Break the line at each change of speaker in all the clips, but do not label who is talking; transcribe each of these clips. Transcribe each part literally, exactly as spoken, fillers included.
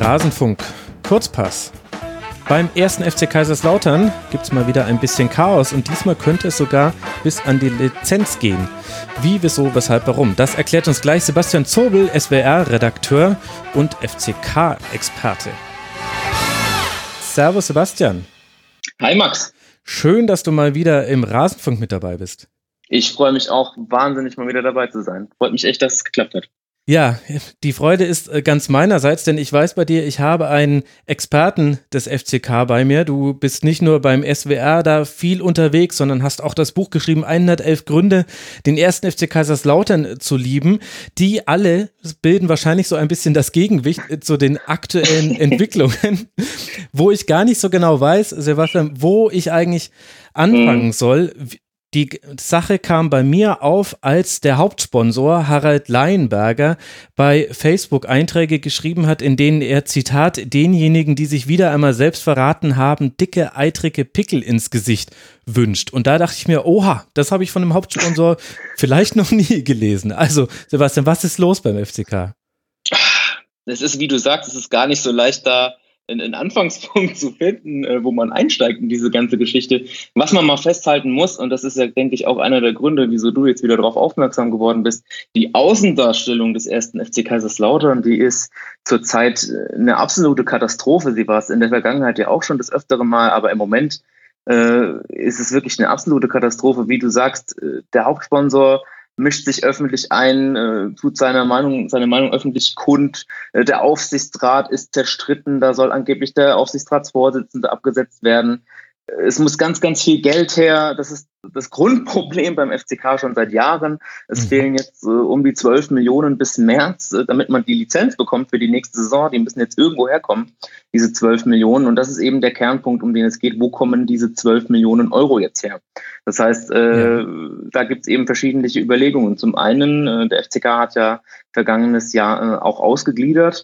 Rasenfunk Kurzpass. Beim ersten F C Kaiserslautern gibt es mal wieder ein bisschen Chaos und diesmal könnte es sogar bis an die Lizenz gehen. Wie, wieso, weshalb, warum? Das erklärt uns gleich Sebastian Zobel, S W R-Redakteur und F C K-Experte. Servus Sebastian.
Hi Max.
Schön, dass du mal wieder im Rasenfunk mit dabei bist.
Ich freue mich auch wahnsinnig, mal wieder dabei zu sein. Freut mich echt, dass es geklappt hat.
Ja, die Freude ist ganz meinerseits, denn ich weiß bei dir, ich habe einen Experten des F C K bei mir. Du bist nicht nur beim S W R da viel unterwegs, sondern hast auch das Buch geschrieben, hundertelf Gründe, den ersten F C Kaiserslautern zu lieben. Die alle bilden wahrscheinlich so ein bisschen das Gegengewicht zu den aktuellen Entwicklungen, wo ich gar nicht so genau weiß, Sebastian, wo ich eigentlich anfangen soll. Die Sache kam bei mir auf, als der Hauptsponsor Harald Leinberger bei Facebook Einträge geschrieben hat, in denen er, Zitat, denjenigen, die sich wieder einmal selbst verraten haben, dicke, eitrige Pickel ins Gesicht wünscht. Und da dachte ich mir, oha, das habe ich von dem Hauptsponsor vielleicht noch nie gelesen. Also, Sebastian, was ist los beim F C K?
Es ist, wie du sagst, es ist gar nicht so leicht, da einen Anfangspunkt zu finden, wo man einsteigt in diese ganze Geschichte. Was man mal festhalten muss, und das ist ja, denke ich, auch einer der Gründe, wieso du jetzt wieder darauf aufmerksam geworden bist, die Außendarstellung des ersten F C Kaiserslautern, die ist zurzeit eine absolute Katastrophe. Sie war es in der Vergangenheit ja auch schon das öftere Mal, aber im Moment äh, ist es wirklich eine absolute Katastrophe. Wie du sagst, der Hauptsponsor mischt sich öffentlich ein, äh, tut seine Meinung, seine Meinung öffentlich kund. Äh, der Aufsichtsrat ist zerstritten, da soll angeblich der Aufsichtsratsvorsitzende abgesetzt werden. Äh, es muss ganz, ganz viel Geld her. Das ist das Grundproblem beim F C K schon seit Jahren. Es mhm. fehlen jetzt äh, um die zwölf Millionen bis März, äh, damit man die Lizenz bekommt für die nächste Saison. Die müssen jetzt irgendwo herkommen, diese zwölf Millionen. Und das ist eben der Kernpunkt, um den es geht. Wo kommen diese zwölf Millionen Euro jetzt her? Das heißt, äh, ja. da gibt es eben verschiedene Überlegungen. Zum einen, äh, der F C K hat ja vergangenes Jahr äh, auch ausgegliedert.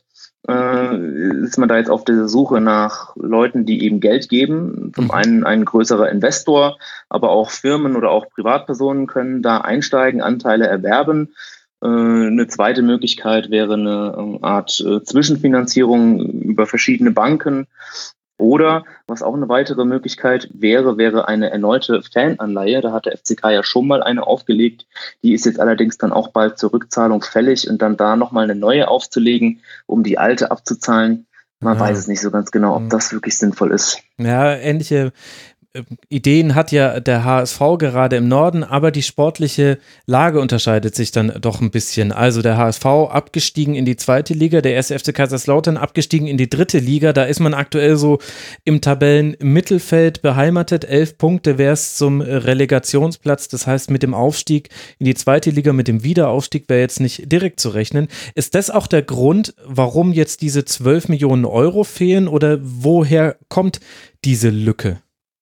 Äh, ist man da jetzt auf der Suche nach Leuten, die eben Geld geben. Zum einen ein größerer Investor, aber auch Firmen oder auch Privatpersonen können da einsteigen, Anteile erwerben. Äh, eine zweite Möglichkeit wäre eine Art äh, Zwischenfinanzierung über verschiedene Banken. Oder, was auch eine weitere Möglichkeit wäre, wäre eine erneute Fananleihe. Da hat der F C K ja schon mal eine aufgelegt. Die ist jetzt allerdings dann auch bald zur Rückzahlung fällig und dann da nochmal eine neue aufzulegen, um die alte abzuzahlen. Man ja. weiß es nicht so ganz genau, ob das wirklich sinnvoll ist.
Ja, ähnliche Ideen hat ja der H S V gerade im Norden, aber die sportliche Lage unterscheidet sich dann doch ein bisschen. Also der H S V abgestiegen in die zweite Liga, der erste F C Kaiserslautern abgestiegen in die dritte Liga. Da ist man aktuell so im Tabellenmittelfeld beheimatet. Elf Punkte wäre es zum Relegationsplatz. Das heißt, mit dem Aufstieg in die zweite Liga, mit dem Wiederaufstieg wäre jetzt nicht direkt zu rechnen. Ist das auch der Grund, warum jetzt diese zwölf Millionen Euro fehlen oder woher kommt diese Lücke?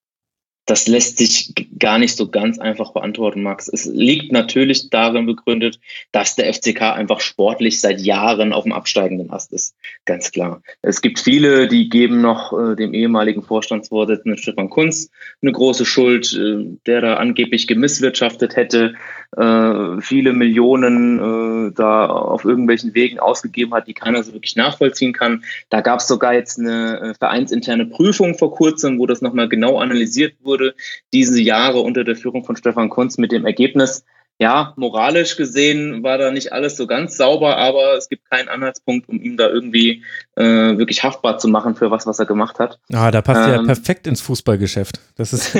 Das lässt sich gar nicht so ganz einfach beantworten, Max. Es liegt natürlich darin begründet, dass der F C K einfach sportlich seit Jahren auf dem absteigenden Ast ist. Ganz klar. Es gibt viele, die geben noch äh, dem ehemaligen Vorstandsvorsitzenden Stefan Kuntz eine große Schuld, äh, der da angeblich gemisswirtschaftet hätte, äh, viele Millionen äh, da auf irgendwelchen Wegen ausgegeben hat, die keiner so wirklich nachvollziehen kann. Da gab es sogar jetzt eine äh, vereinsinterne Prüfung vor kurzem, wo das nochmal genau analysiert wurde. Wurde diese Jahre unter der Führung von Stefan Kuntz mit dem Ergebnis, ja, moralisch gesehen war da nicht alles so ganz sauber, aber es gibt keinen Anhaltspunkt, um ihn da irgendwie äh, wirklich haftbar zu machen für was, was er gemacht hat.
Ah, da passt ähm, ja perfekt ins Fußballgeschäft. Das ist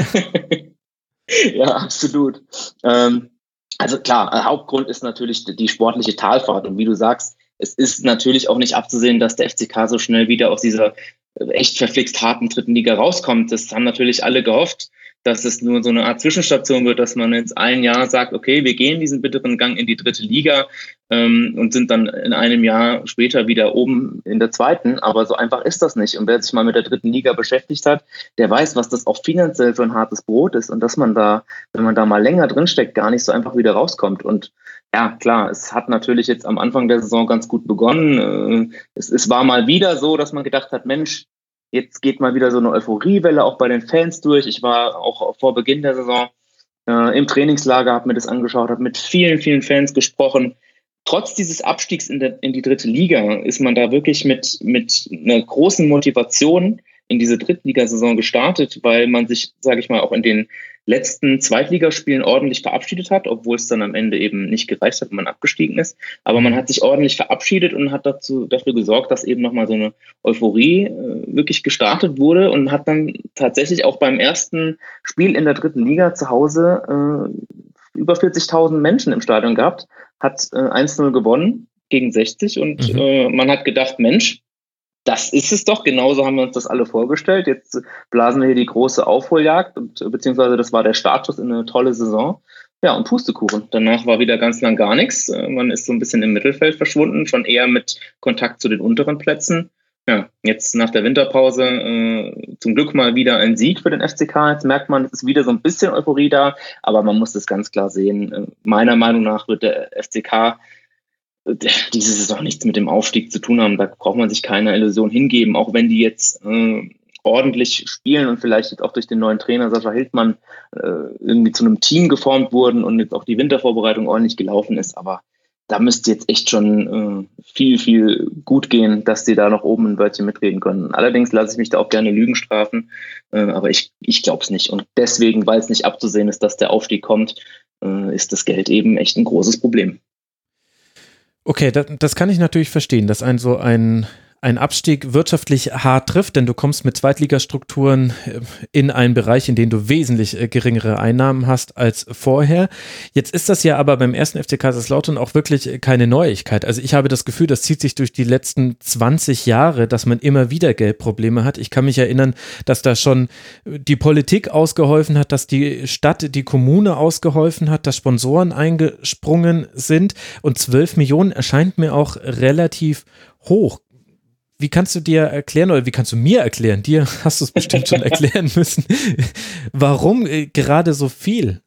ja, absolut. Ähm, also klar, Hauptgrund ist natürlich die sportliche Talfahrt und wie du sagst, es ist natürlich auch nicht abzusehen, dass der F C K so schnell wieder aus dieser echt verflixt harten dritten Liga rauskommt. Das haben natürlich alle gehofft, dass es nur so eine Art Zwischenstation wird, dass man jetzt ein Jahr sagt, okay, wir gehen diesen bitteren Gang in die dritte Liga ähm, und sind dann in einem Jahr später wieder oben in der zweiten. Aber so einfach ist das nicht. Und wer sich mal mit der dritten Liga beschäftigt hat, der weiß, was das auch finanziell für ein hartes Brot ist und dass man da, wenn man da mal länger drinsteckt, gar nicht so einfach wieder rauskommt. Und ja, klar, es hat natürlich jetzt am Anfang der Saison ganz gut begonnen. Es, es war mal wieder so, dass man gedacht hat, Mensch, jetzt geht mal wieder so eine Euphoriewelle auch bei den Fans durch. Ich war auch vor Beginn der Saison äh, im Trainingslager, habe mir das angeschaut, habe mit vielen, vielen Fans gesprochen. trotz dieses Abstiegs in, der, in die dritte Liga ist man da wirklich mit, mit einer großen Motivation in diese Drittligasaison gestartet, weil man sich, sage ich mal, auch in den letzten Zweitligaspielen ordentlich verabschiedet hat, obwohl es dann am Ende eben nicht gereicht hat, wenn man abgestiegen ist. Aber man hat sich ordentlich verabschiedet und hat dazu, dafür gesorgt, dass eben nochmal so eine Euphorie äh, wirklich gestartet wurde und hat dann tatsächlich auch beim ersten Spiel in der dritten Liga zu Hause äh, über vierzigtausend Menschen im Stadion gehabt, hat äh, eins null gewonnen gegen sechzig und mhm. äh, man hat gedacht, Mensch, das ist es doch, genauso haben wir uns das alle vorgestellt. Jetzt blasen wir hier die große Aufholjagd, und, beziehungsweise das war der Startschuss in eine tolle Saison. Ja, und Pustekuchen. Danach war wieder ganz lang gar nichts. Man ist so ein bisschen im Mittelfeld verschwunden, schon eher mit Kontakt zu den unteren Plätzen. Ja, jetzt nach der Winterpause äh, zum Glück mal wieder ein Sieg für den F C K. Jetzt merkt man, es ist wieder so ein bisschen Euphorie da, aber man muss das ganz klar sehen. Meiner Meinung nach wird der F C K diese Saison nichts mit dem Aufstieg zu tun haben. Da braucht man sich keine Illusion hingeben, auch wenn die jetzt äh, ordentlich spielen und vielleicht jetzt auch durch den neuen Trainer Sascha Hildmann äh, irgendwie zu einem Team geformt wurden und jetzt auch die Wintervorbereitung ordentlich gelaufen ist. Aber da müsste jetzt echt schon äh, viel, viel gut gehen, dass die da noch oben ein Wörtchen mitreden können. Allerdings lasse ich mich da auch gerne Lügen strafen, äh, aber ich, ich glaube es nicht. Und deswegen, weil es nicht abzusehen ist, dass der Aufstieg kommt, äh, ist das Geld eben echt ein großes Problem.
Okay, das, das kann ich natürlich verstehen, dass ein so ein, ein Abstieg wirtschaftlich hart trifft, denn du kommst mit Zweitligastrukturen in einen Bereich, in dem du wesentlich geringere Einnahmen hast als vorher. Jetzt ist das ja aber beim ersten F C Kaiserslautern auch wirklich keine Neuigkeit. Also ich habe das Gefühl, das zieht sich durch die letzten zwanzig Jahre, dass man immer wieder Geldprobleme hat. Ich kann mich erinnern, dass da schon die Politik ausgeholfen hat, dass die Stadt, die Kommune ausgeholfen hat, dass Sponsoren eingesprungen sind, und zwölf Millionen erscheint mir auch relativ hoch. Wie kannst du dir erklären, oder wie kannst du mir erklären, dir hast du es bestimmt schon erklären müssen, warum gerade so viel?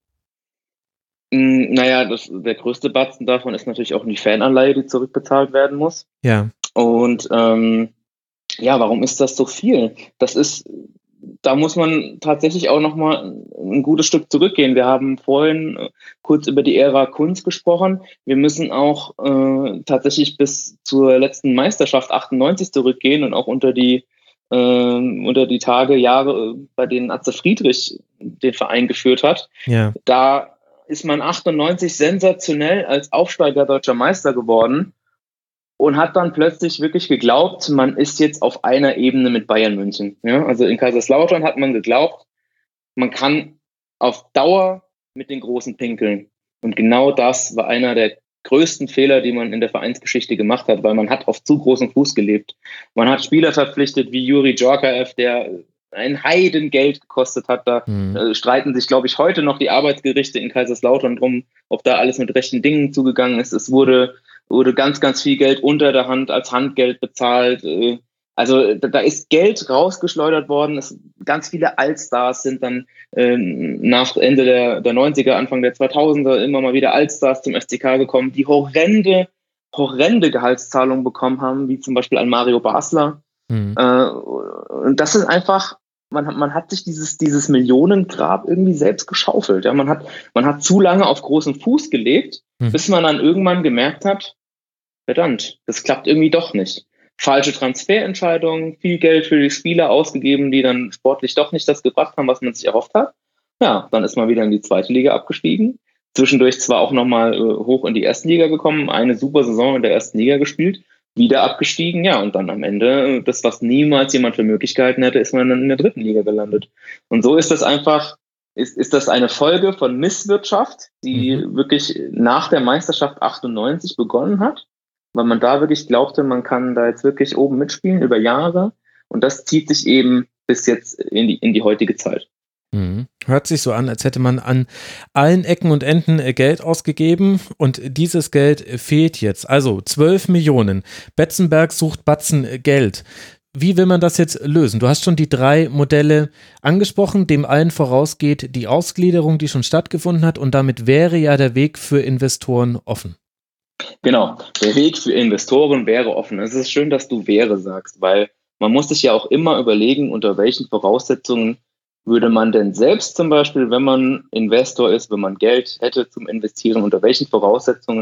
Naja, das, der größte Batzen davon ist natürlich auch die Fananleihe, die zurückbezahlt werden muss.
Ja.
Und ähm, ja, warum ist das so viel? Das ist, da muss man tatsächlich auch nochmal ein gutes Stück zurückgehen. Wir haben vorhin kurz über die Ära Kunz gesprochen. Wir müssen auch äh, tatsächlich bis zur letzten Meisterschaft achtundneunzig zurückgehen und auch unter die, äh, unter die Tage, Jahre, bei denen Atze Friedrich den Verein geführt hat.
Ja.
Da ist man achtundneunzig sensationell als Aufsteiger deutscher Meister geworden und hat dann plötzlich wirklich geglaubt, man ist jetzt auf einer Ebene mit Bayern München. Ja, also in Kaiserslautern hat man geglaubt, man kann auf Dauer mit den Großen pinkeln. Und genau das war einer der größten Fehler, die man in der Vereinsgeschichte gemacht hat, weil man hat auf zu großem Fuß gelebt. Man hat Spieler verpflichtet wie Juri Djorkaeff, der ein Heidengeld gekostet hat. Da mhm. äh, streiten sich, glaube ich, heute noch die Arbeitsgerichte in Kaiserslautern drum, ob da alles mit rechten Dingen zugegangen ist. Es wurde wurde ganz, ganz viel Geld unter der Hand als Handgeld bezahlt. Also da ist Geld rausgeschleudert worden. Es, ganz viele Allstars sind dann äh, nach Ende der, der neunziger, Anfang der zweitausender immer mal wieder Allstars zum F C K gekommen, die horrende, horrende Gehaltszahlungen bekommen haben, wie zum Beispiel an Mario Basler. Mhm. Äh, und das ist einfach, man hat, man hat sich dieses, dieses Millionengrab irgendwie selbst geschaufelt. Ja? Man hat, man hat zu lange auf großem Fuß gelebt, hm. bis man dann irgendwann gemerkt hat, verdammt, das klappt irgendwie doch nicht. Falsche Transferentscheidungen, viel Geld für die Spieler ausgegeben, die dann sportlich doch nicht das gebracht haben, was man sich erhofft hat. Ja, dann ist man wieder in die zweite Liga abgestiegen. Zwischendurch zwar auch nochmal äh, hoch in die erste Liga gekommen, eine super Saison in der ersten Liga gespielt, wieder abgestiegen, ja, und dann am Ende, das, was niemals jemand für Möglichkeiten hätte, ist man dann in der dritten Liga gelandet. Und so ist das einfach, ist, ist das eine Folge von Misswirtschaft, die mhm. wirklich nach der Meisterschaft achtundneunzig begonnen hat, weil man da wirklich glaubte, man kann da jetzt wirklich oben mitspielen über Jahre, und das zieht sich eben bis jetzt in die, in die heutige Zeit.
Mhm. Hört sich so an, als hätte man an allen Ecken und Enden Geld ausgegeben, und dieses Geld fehlt jetzt. Also zwölf Millionen. Betzenberg sucht Batzen Geld. Wie will man das jetzt lösen? Du hast schon die drei Modelle angesprochen, dem allen vorausgeht die Ausgliederung, die schon stattgefunden hat, und damit wäre ja der Weg für Investoren offen.
Genau, der Weg für Investoren wäre offen. Es ist schön, dass du wäre sagst, weil man muss sich ja auch immer überlegen, unter welchen Voraussetzungen würde man denn selbst zum Beispiel, wenn man Investor ist, wenn man Geld hätte zum Investieren, unter welchen Voraussetzungen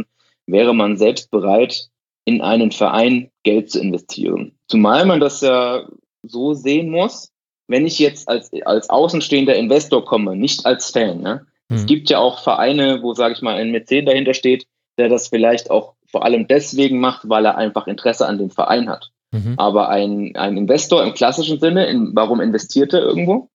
wäre man selbst bereit, in einen Verein Geld zu investieren. Zumal man das ja so sehen muss, wenn ich jetzt als, als außenstehender Investor komme, nicht als Fan. Ne? Mhm. Es gibt ja auch Vereine, wo, sage ich mal, ein Mäzen dahinter steht, der das vielleicht auch vor allem deswegen macht, weil er einfach Interesse an dem Verein hat. Mhm. Aber ein, ein Investor im klassischen Sinne, in, warum investiert er irgendwo?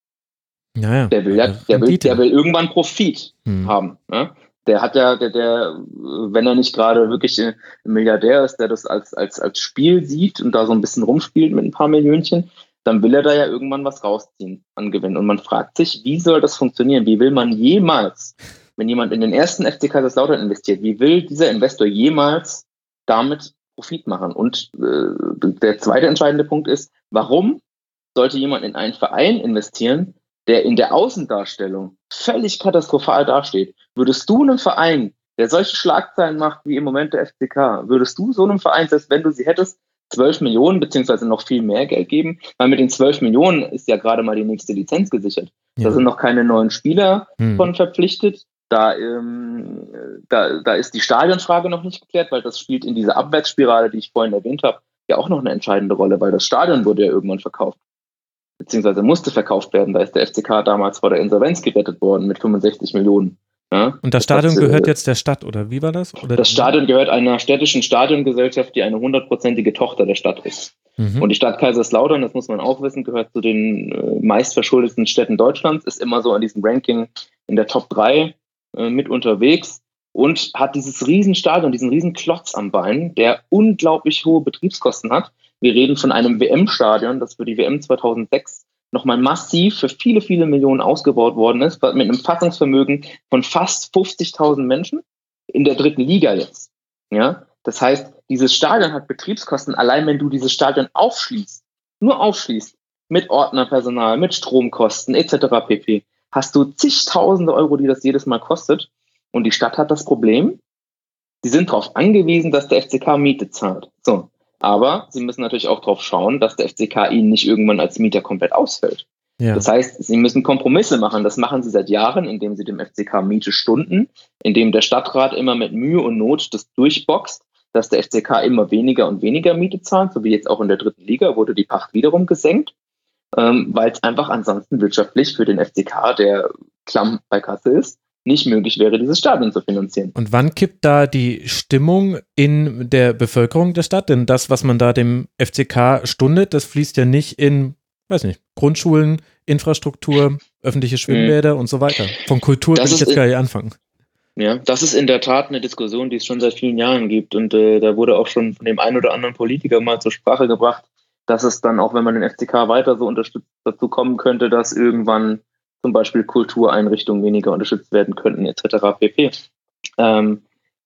Naja,
der, will ja, der, will, der will irgendwann Profit mhm. haben. Ne? Der hat ja, der, der, wenn er nicht gerade wirklich ein Milliardär ist, der das als, als, als Spiel sieht und da so ein bisschen rumspielt mit ein paar Millionchen, dann will er da ja irgendwann was rausziehen an Gewinn. Und man fragt sich, wie soll das funktionieren? Wie will man jemals, wenn jemand in den ersten F C Kaiserslautern investiert, wie will dieser Investor jemals damit Profit machen? Und äh, der zweite entscheidende Punkt ist, warum sollte jemand in einen Verein investieren, der in der Außendarstellung völlig katastrophal dasteht? Würdest du einem Verein, der solche Schlagzeilen macht wie im Moment der F C K, würdest du so einem Verein, selbst wenn du sie hättest, zwölf Millionen beziehungsweise noch viel mehr Geld geben? Weil mit den zwölf Millionen ist ja gerade mal die nächste Lizenz gesichert. Ja. Da sind noch keine neuen Spieler hm. von verpflichtet. Da, ähm, da, da ist die Stadionfrage noch nicht geklärt, weil das spielt in dieser Abwärtsspirale, die ich vorhin erwähnt habe, ja auch noch eine entscheidende Rolle, weil das Stadion wurde ja irgendwann verkauft. Beziehungsweise musste verkauft werden. Da ist der F C K damals vor der Insolvenz gerettet worden mit fünfundsechzig Millionen. Ja?
Und das Stadion das, gehört äh, jetzt der Stadt, oder wie war das? Oder
das Stadion gehört einer städtischen Stadiongesellschaft, die eine hundertprozentige Tochter der Stadt ist. Mhm. Und die Stadt Kaiserslautern, das muss man auch wissen, gehört zu den äh, meistverschuldeten Städten Deutschlands, ist immer so an diesem Ranking in der Top drei äh, mit unterwegs und hat dieses Riesenstadion, diesen Riesenklotz am Bein, der unglaublich hohe Betriebskosten hat. Wir reden von einem W M-Stadion, das für die W M zweitausendsechs nochmal massiv für viele, viele Millionen ausgebaut worden ist, mit einem Fassungsvermögen von fast fünfzigtausend Menschen in der dritten Liga jetzt. Ja? Das heißt, dieses Stadion hat Betriebskosten, allein wenn du dieses Stadion aufschließt, nur aufschließt, mit Ordnerpersonal, mit Stromkosten et cetera pp., hast du zigtausende Euro, die das jedes Mal kostet. Und die Stadt hat das Problem, sie sind darauf angewiesen, dass der F C K Miete zahlt. So. Aber sie müssen natürlich auch darauf schauen, dass der F C K ihnen nicht irgendwann als Mieter komplett ausfällt. Ja. Das heißt, sie müssen Kompromisse machen. Das machen sie seit Jahren, indem sie dem F C K Miete stunden, indem der Stadtrat immer mit Mühe und Not das durchboxt, dass der F C K immer weniger und weniger Miete zahlt, so wie jetzt auch in der dritten Liga wurde die Pacht wiederum gesenkt, ähm, weil es einfach ansonsten wirtschaftlich für den F C K, der klamm bei Kasse ist, nicht möglich wäre, dieses Stadion zu finanzieren.
Und wann kippt da die Stimmung in der Bevölkerung der Stadt? Denn das, was man da dem F C K stundet, das fließt ja nicht in, weiß nicht, Grundschulen, Infrastruktur, öffentliche Schwimmbäder mhm. und so weiter. Von Kultur das will ich jetzt in, gar nicht anfangen.
Ja, das ist in der Tat eine Diskussion, die es schon seit vielen Jahren gibt. Und äh, da wurde auch schon von dem einen oder anderen Politiker mal zur Sprache gebracht, dass es dann, auch wenn man den F C K weiter so unterstützt, dazu kommen könnte, dass irgendwann zum Beispiel Kultureinrichtungen weniger unterstützt werden könnten, et cetera pp. Ähm,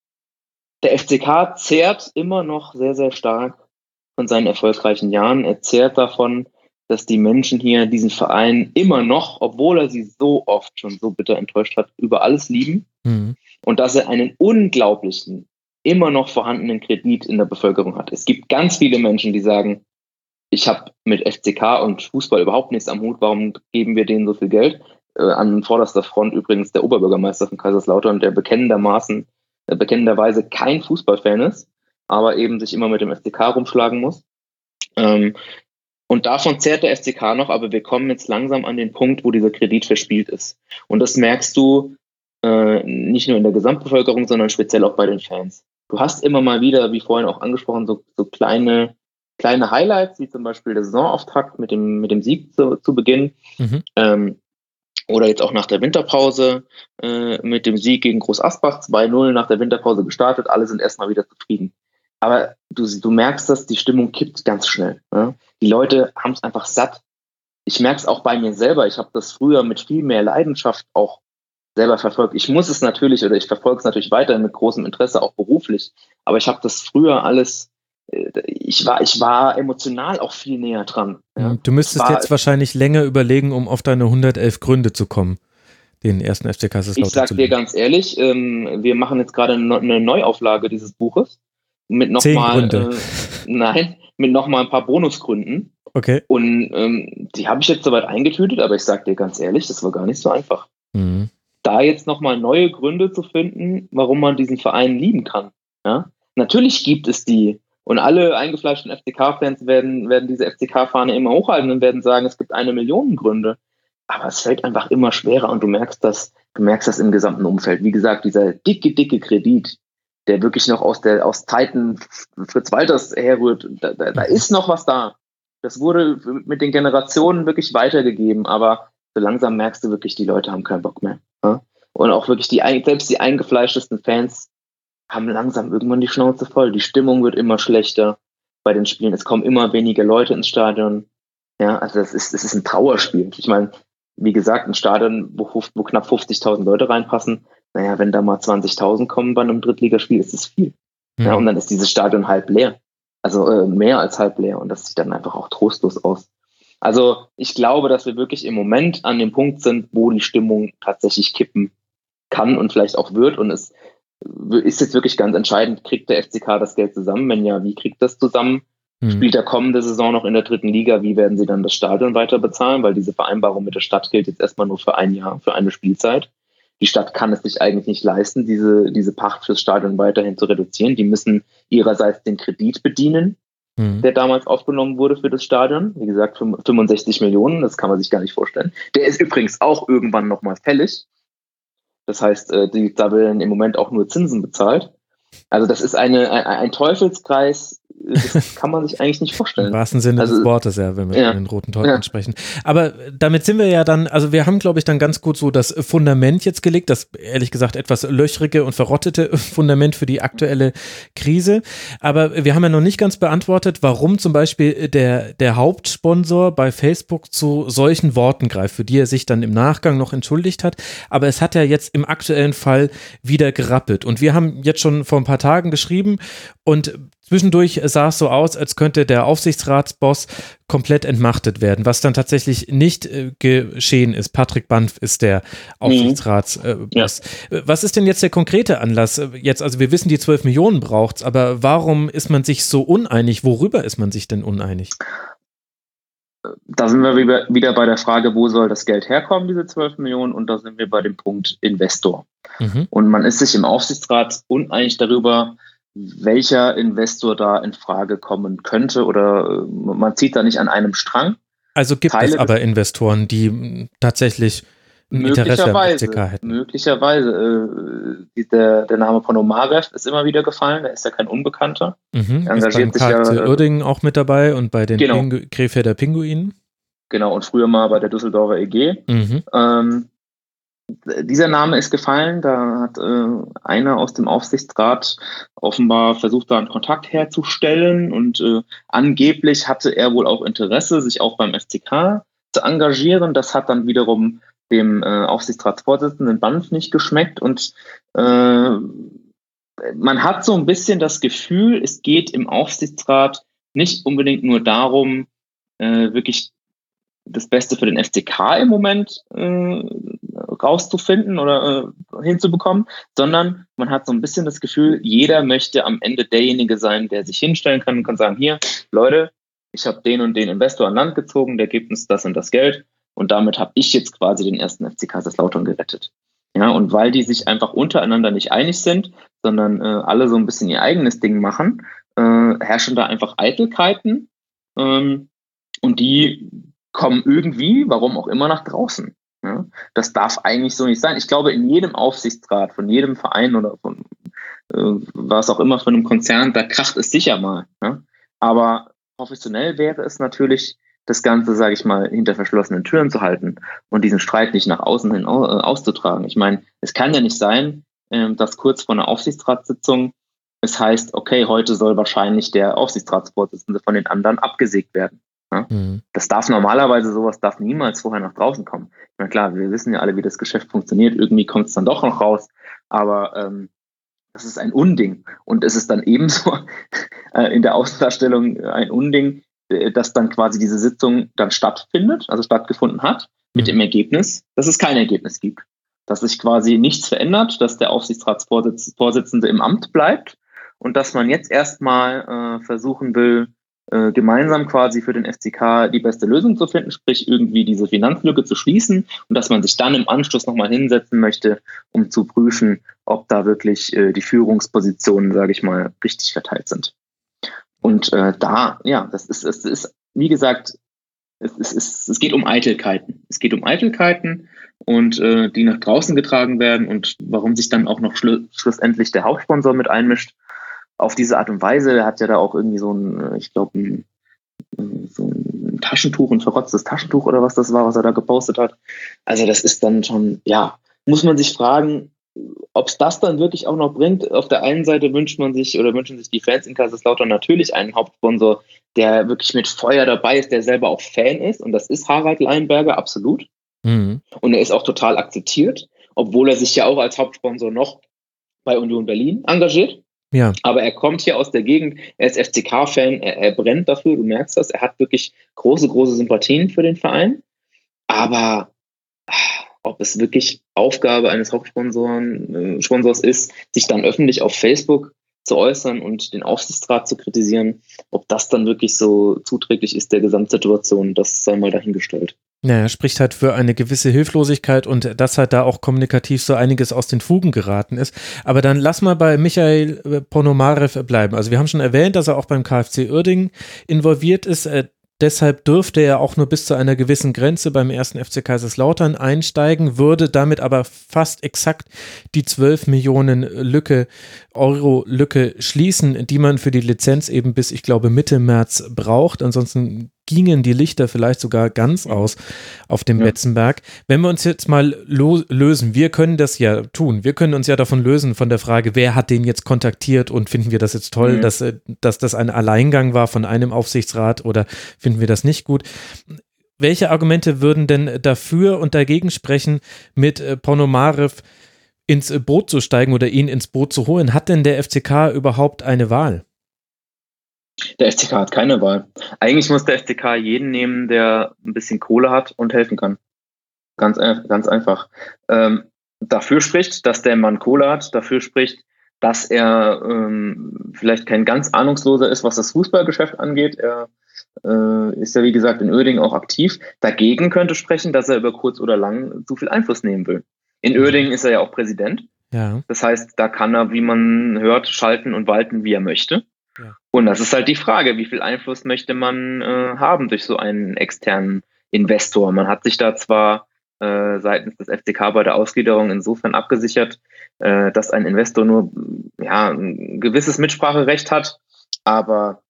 der F C K zehrt immer noch sehr, sehr stark von seinen erfolgreichen Jahren. Er zehrt davon, dass die Menschen hier diesen Verein immer noch, obwohl er sie so oft schon so bitter enttäuscht hat, über alles lieben. Mhm. Und dass er einen unglaublichen, immer noch vorhandenen Kredit in der Bevölkerung hat. Es gibt ganz viele Menschen, die sagen, ich habe mit F C K und Fußball überhaupt nichts am Hut, warum geben wir denen so viel Geld? Äh, an vorderster Front übrigens der Oberbürgermeister von Kaiserslautern, der bekennendermaßen, äh, bekennenderweise kein Fußballfan ist, aber eben sich immer mit dem F C K rumschlagen muss. Ähm, und davon zehrt der F C K noch, aber wir kommen jetzt langsam an den Punkt, wo dieser Kredit verspielt ist. Und das merkst du äh, nicht nur in der Gesamtbevölkerung, sondern speziell auch bei den Fans. Du hast immer mal wieder, wie vorhin auch angesprochen, so, so kleine Kleine Highlights, wie zum Beispiel der Saisonauftakt mit dem, mit dem Sieg zu, zu Beginn mhm. ähm, oder jetzt auch nach der Winterpause äh, mit dem Sieg gegen Groß Asbach, zwei null nach der Winterpause gestartet, alle sind erstmal wieder zufrieden. Aber du, du merkst, dass die Stimmung kippt ganz schnell. Ja? Die Leute haben es einfach satt. Ich merke es auch bei mir selber, ich habe das früher mit viel mehr Leidenschaft auch selber verfolgt. Ich muss es natürlich, oder ich verfolge es natürlich weiterhin mit großem Interesse, auch beruflich, aber ich habe das früher alles Ich war, ich war emotional auch viel näher dran. Ja.
Du müsstest war, jetzt wahrscheinlich länger überlegen, um auf deine hundertelf Gründe zu kommen, den ersten F C Kaiserslautern
Ich sag
zu
dir ganz ehrlich, ähm, wir machen jetzt gerade eine Neuauflage dieses Buches mit nochmal, äh, nein, mit nochmal ein paar Bonusgründen.
Okay.
Und ähm, die habe ich jetzt soweit eingetütet, aber ich sag dir ganz ehrlich, das war gar nicht so einfach.
Mhm.
da jetzt nochmal neue Gründe zu finden, warum man diesen Verein lieben kann. Ja? Natürlich gibt es die, und alle eingefleischten F C K-Fans werden, werden diese F C K-Fahne immer hochhalten und werden sagen, es gibt eine Million Gründe. Aber es fällt einfach immer schwerer und du merkst das, du merkst das im gesamten Umfeld. Wie gesagt, dieser dicke, dicke Kredit, der wirklich noch aus der aus Zeiten Fritz Walters herrührt, da, da, da ist noch was da. Das wurde mit den Generationen wirklich weitergegeben, aber so langsam merkst du wirklich, die Leute haben keinen Bock mehr. Ja? Und auch wirklich die, selbst die eingefleischtesten Fans haben langsam irgendwann die Schnauze voll. Die Stimmung wird immer schlechter bei den Spielen. Es kommen immer weniger Leute ins Stadion. Ja, also das ist, das ist ein Trauerspiel. Ich meine, wie gesagt, ein Stadion, wo, wo knapp fünfzigtausend Leute reinpassen, naja, wenn da mal zwanzigtausend kommen bei einem Drittligaspiel, ist das viel. Mhm. Ja, und dann ist dieses Stadion halb leer. Also äh, mehr als halb leer. Und das sieht dann einfach auch trostlos aus. Also ich glaube, dass wir wirklich im Moment an dem Punkt sind, wo die Stimmung tatsächlich kippen kann und vielleicht auch wird. Und es ist jetzt wirklich ganz entscheidend, kriegt der F C K das Geld zusammen? Wenn ja, wie kriegt das zusammen? Mhm. Spielt der kommende Saison noch in der dritten Liga? Wie werden sie dann das Stadion weiter bezahlen? Weil diese Vereinbarung mit der Stadt gilt jetzt erstmal nur für ein Jahr, für eine Spielzeit. Die Stadt kann es sich eigentlich nicht leisten, diese, diese Pacht fürs Stadion weiterhin zu reduzieren. Die müssen ihrerseits den Kredit bedienen, mhm. der damals aufgenommen wurde für das Stadion. Wie gesagt, fünfundsechzig Millionen, das kann man sich gar nicht vorstellen. Der ist übrigens auch irgendwann nochmal fällig. Das heißt, die, da werden im Moment auch nur Zinsen bezahlt. Also das ist eine, ein, ein Teufelskreis, das kann man sich eigentlich nicht vorstellen.
Im wahrsten Sinne also, des Wortes, ja, wenn wir ja, von den roten Teufeln ja. sprechen. Aber damit sind wir ja dann, also wir haben, glaube ich, dann ganz gut so das Fundament jetzt gelegt, das ehrlich gesagt etwas löchrige und verrottete Fundament für die aktuelle Krise. Aber wir haben ja noch nicht ganz beantwortet, warum zum Beispiel der, der Hauptsponsor bei Facebook zu solchen Worten greift, für die er sich dann im Nachgang noch entschuldigt hat. Aber es hat ja jetzt im aktuellen Fall wieder gerappelt. Und wir haben jetzt schon vor ein paar Tagen geschrieben und zwischendurch sah es so aus, als könnte der Aufsichtsratsboss komplett entmachtet werden, was dann tatsächlich nicht äh, geschehen ist. Patrick Banff ist der Aufsichtsratsboss. Äh, ja. Was ist denn jetzt der konkrete Anlass? Jetzt, also wir wissen, die zwölf Millionen braucht's, aber warum ist man sich so uneinig? Worüber ist man sich denn uneinig?
Da sind wir wieder bei der Frage, wo soll das Geld herkommen, diese zwölf Millionen, und da sind wir bei dem Punkt Investor. Mhm. Und man ist sich im Aufsichtsrat uneinig darüber, welcher Investor da in Frage kommen könnte, oder man zieht da nicht an einem Strang.
Also gibt Teile es aber Investoren, die tatsächlich ein Interesse am F C K hätten.
Möglicherweise. Äh, der, der Name Ponomarev ist immer wieder gefallen, der ist ja kein Unbekannter.
Mhm. Er engagiert ist beim sich ja, Uerdingen auch mit dabei und bei den genau. Pingu- Krefelder Pinguinen.
Genau, und früher mal bei der Düsseldorfer E G. Mhm. Ähm, Dieser Name ist gefallen, da hat äh, einer aus dem Aufsichtsrat offenbar versucht, da einen Kontakt herzustellen, und äh, angeblich hatte er wohl auch Interesse, sich auch beim F C K zu engagieren. Das hat dann wiederum dem äh, Aufsichtsratsvorsitzenden Banff nicht geschmeckt, und äh, man hat so ein bisschen das Gefühl, es geht im Aufsichtsrat nicht unbedingt nur darum, äh, wirklich das Beste für den F C K im Moment äh, rauszufinden oder äh, hinzubekommen, sondern man hat so ein bisschen das Gefühl, jeder möchte am Ende derjenige sein, der sich hinstellen kann und kann sagen, hier, Leute, ich habe den und den Investor an Land gezogen, der gibt uns das und das Geld, und damit habe ich jetzt quasi den ersten F C Kaiserslautern gerettet. Ja, und weil die sich einfach untereinander nicht einig sind, sondern äh, alle so ein bisschen ihr eigenes Ding machen, äh, herrschen da einfach Eitelkeiten, ähm, und die kommen irgendwie, warum auch immer, nach draußen. Ja, das darf eigentlich so nicht sein. Ich glaube, in jedem Aufsichtsrat von jedem Verein oder von äh, was auch immer, von einem Konzern, da kracht es sicher mal. Ja? Aber professionell wäre es natürlich, das Ganze, sage ich mal, hinter verschlossenen Türen zu halten und diesen Streit nicht nach außen hin au- äh, auszutragen. Ich meine, es kann ja nicht sein, äh, dass kurz vor einer Aufsichtsratssitzung es heißt, okay, heute soll wahrscheinlich der Aufsichtsratsvorsitzende von den anderen abgesägt werden. Ja? Mhm. Das darf normalerweise, sowas darf niemals vorher nach draußen kommen. Na klar, wir wissen ja alle, wie das Geschäft funktioniert. Irgendwie kommt es dann doch noch raus. Aber ähm, das ist ein Unding. Und es ist dann ebenso äh, in der Außendarstellung ein Unding, äh, dass dann quasi diese Sitzung dann stattfindet, also stattgefunden hat, mit mhm. dem Ergebnis, dass es kein Ergebnis gibt. Dass sich quasi nichts verändert, dass der Aufsichtsratsvorsitzende im Amt bleibt und dass man jetzt erstmal äh, versuchen will, äh, gemeinsam quasi für den F C K die beste Lösung zu finden, sprich irgendwie diese Finanzlücke zu schließen und dass man sich dann im Anschluss nochmal hinsetzen möchte, um zu prüfen, ob da wirklich äh, die Führungspositionen, sage ich mal, richtig verteilt sind. Und äh, da, ja, das ist, es ist, wie gesagt, es, es, es, es geht um Eitelkeiten. Es geht um Eitelkeiten und äh, die nach draußen getragen werden und warum sich dann auch noch schlu- schlussendlich der Hauptsponsor mit einmischt. Auf diese Art und Weise, er hat ja da auch irgendwie so ein, ich glaube, ein, so ein Taschentuch, ein verrotztes Taschentuch oder was das war, was er da gepostet hat. Also das ist dann schon, ja, muss man sich fragen, ob es das dann wirklich auch noch bringt. Auf der einen Seite wünscht man sich oder wünschen sich die Fans in Kaiserslautern natürlich einen Hauptsponsor, der wirklich mit Feuer dabei ist, der selber auch Fan ist. Und das ist Harald Leinberger, absolut. Mhm. Und er ist auch total akzeptiert, obwohl er sich ja auch als Hauptsponsor noch bei Union Berlin engagiert. Ja. Aber er kommt hier aus der Gegend, er ist F C K-Fan, er, er brennt dafür, du merkst das, er hat wirklich große, große Sympathien für den Verein. Aber ob es wirklich Aufgabe eines Hauptsponsors ist, sich dann öffentlich auf Facebook zu äußern und den Aufsichtsrat zu kritisieren, ob das dann wirklich so zuträglich ist der Gesamtsituation, das sei mal dahingestellt.
Naja, spricht halt für eine gewisse Hilflosigkeit und dass halt da auch kommunikativ so einiges aus den Fugen geraten ist. Aber dann lass mal bei Michail Ponomarev bleiben. Also wir haben schon erwähnt, dass er auch beim KfC Uerdingen involviert ist. Äh, Deshalb dürfte er auch nur bis zu einer gewissen Grenze beim ersten F C Kaiserslautern einsteigen, würde damit aber fast exakt die zwölf Millionen Lücke, Euro Lücke schließen, die man für die Lizenz eben bis, ich glaube, Mitte März braucht. Ansonsten gingen die Lichter vielleicht sogar ganz aus auf dem ja. Betzenberg. Wenn wir uns jetzt mal lo- lösen, wir können das ja tun, wir können uns ja davon lösen, von der Frage, wer hat den jetzt kontaktiert und finden wir das jetzt toll, mhm. dass, dass das ein Alleingang war von einem Aufsichtsrat oder finden wir das nicht gut? Welche Argumente würden denn dafür und dagegen sprechen, mit äh, Ponomarev ins Boot zu steigen oder ihn ins Boot zu holen? Hat denn der F C K überhaupt eine Wahl?
Der F C K hat keine Wahl. Eigentlich muss der F C K jeden nehmen, der ein bisschen Kohle hat und helfen kann. Ganz, ganz einfach. Ähm, dafür spricht, dass der Mann Kohle hat, dafür spricht, dass er ähm, vielleicht kein ganz Ahnungsloser ist, was das Fußballgeschäft angeht. Er äh, ist ja, wie gesagt, in Uerdingen auch aktiv. Dagegen könnte sprechen, dass er über kurz oder lang zu viel Einfluss nehmen will. In Uerdingen ist er ja auch Präsident. Ja. Das heißt, da kann er, wie man hört, schalten und walten, wie er möchte. Ja. Und das ist halt die Frage, wie viel Einfluss möchte man äh, haben durch so einen externen Investor? Man hat sich da zwar äh, seitens des F C K bei der Ausgliederung insofern abgesichert, äh, dass ein Investor nur ja, ein gewisses Mitspracherecht hat, aber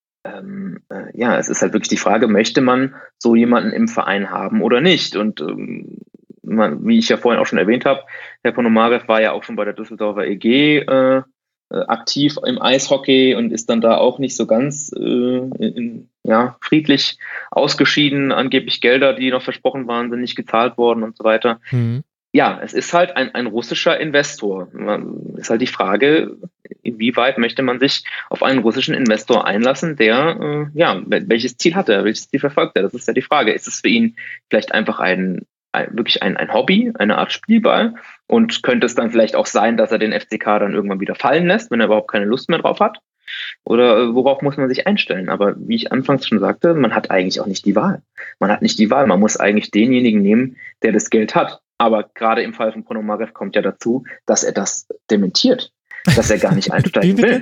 ähm, äh, ja, es ist halt wirklich die Frage, möchte man so jemanden im Verein haben oder nicht? Und ähm, man, wie ich ja vorhin auch schon erwähnt habe, Herr Ponomarev war ja auch schon bei der Düsseldorfer E G äh, aktiv im Eishockey und ist dann da auch nicht so ganz äh, in, ja, friedlich ausgeschieden. Angeblich Gelder, die noch versprochen waren, sind nicht gezahlt worden und so weiter. Mhm. Ja, es ist halt ein, ein russischer Investor. Man, ist halt die Frage, inwieweit möchte man sich auf einen russischen Investor einlassen, der, äh, ja, welches Ziel hat er, welches Ziel verfolgt er? Das ist ja die Frage. Ist es für ihn vielleicht einfach ein Ein, wirklich ein, ein Hobby, eine Art Spielball, und könnte es dann vielleicht auch sein, dass er den F C K dann irgendwann wieder fallen lässt, wenn er überhaupt keine Lust mehr drauf hat? Oder äh, worauf muss man sich einstellen? Aber wie ich anfangs schon sagte, man hat eigentlich auch nicht die Wahl. Man hat nicht die Wahl, man muss eigentlich denjenigen nehmen, der das Geld hat. Aber gerade im Fall von Ponomarev kommt ja dazu, dass er das dementiert, dass er gar nicht einsteigen will.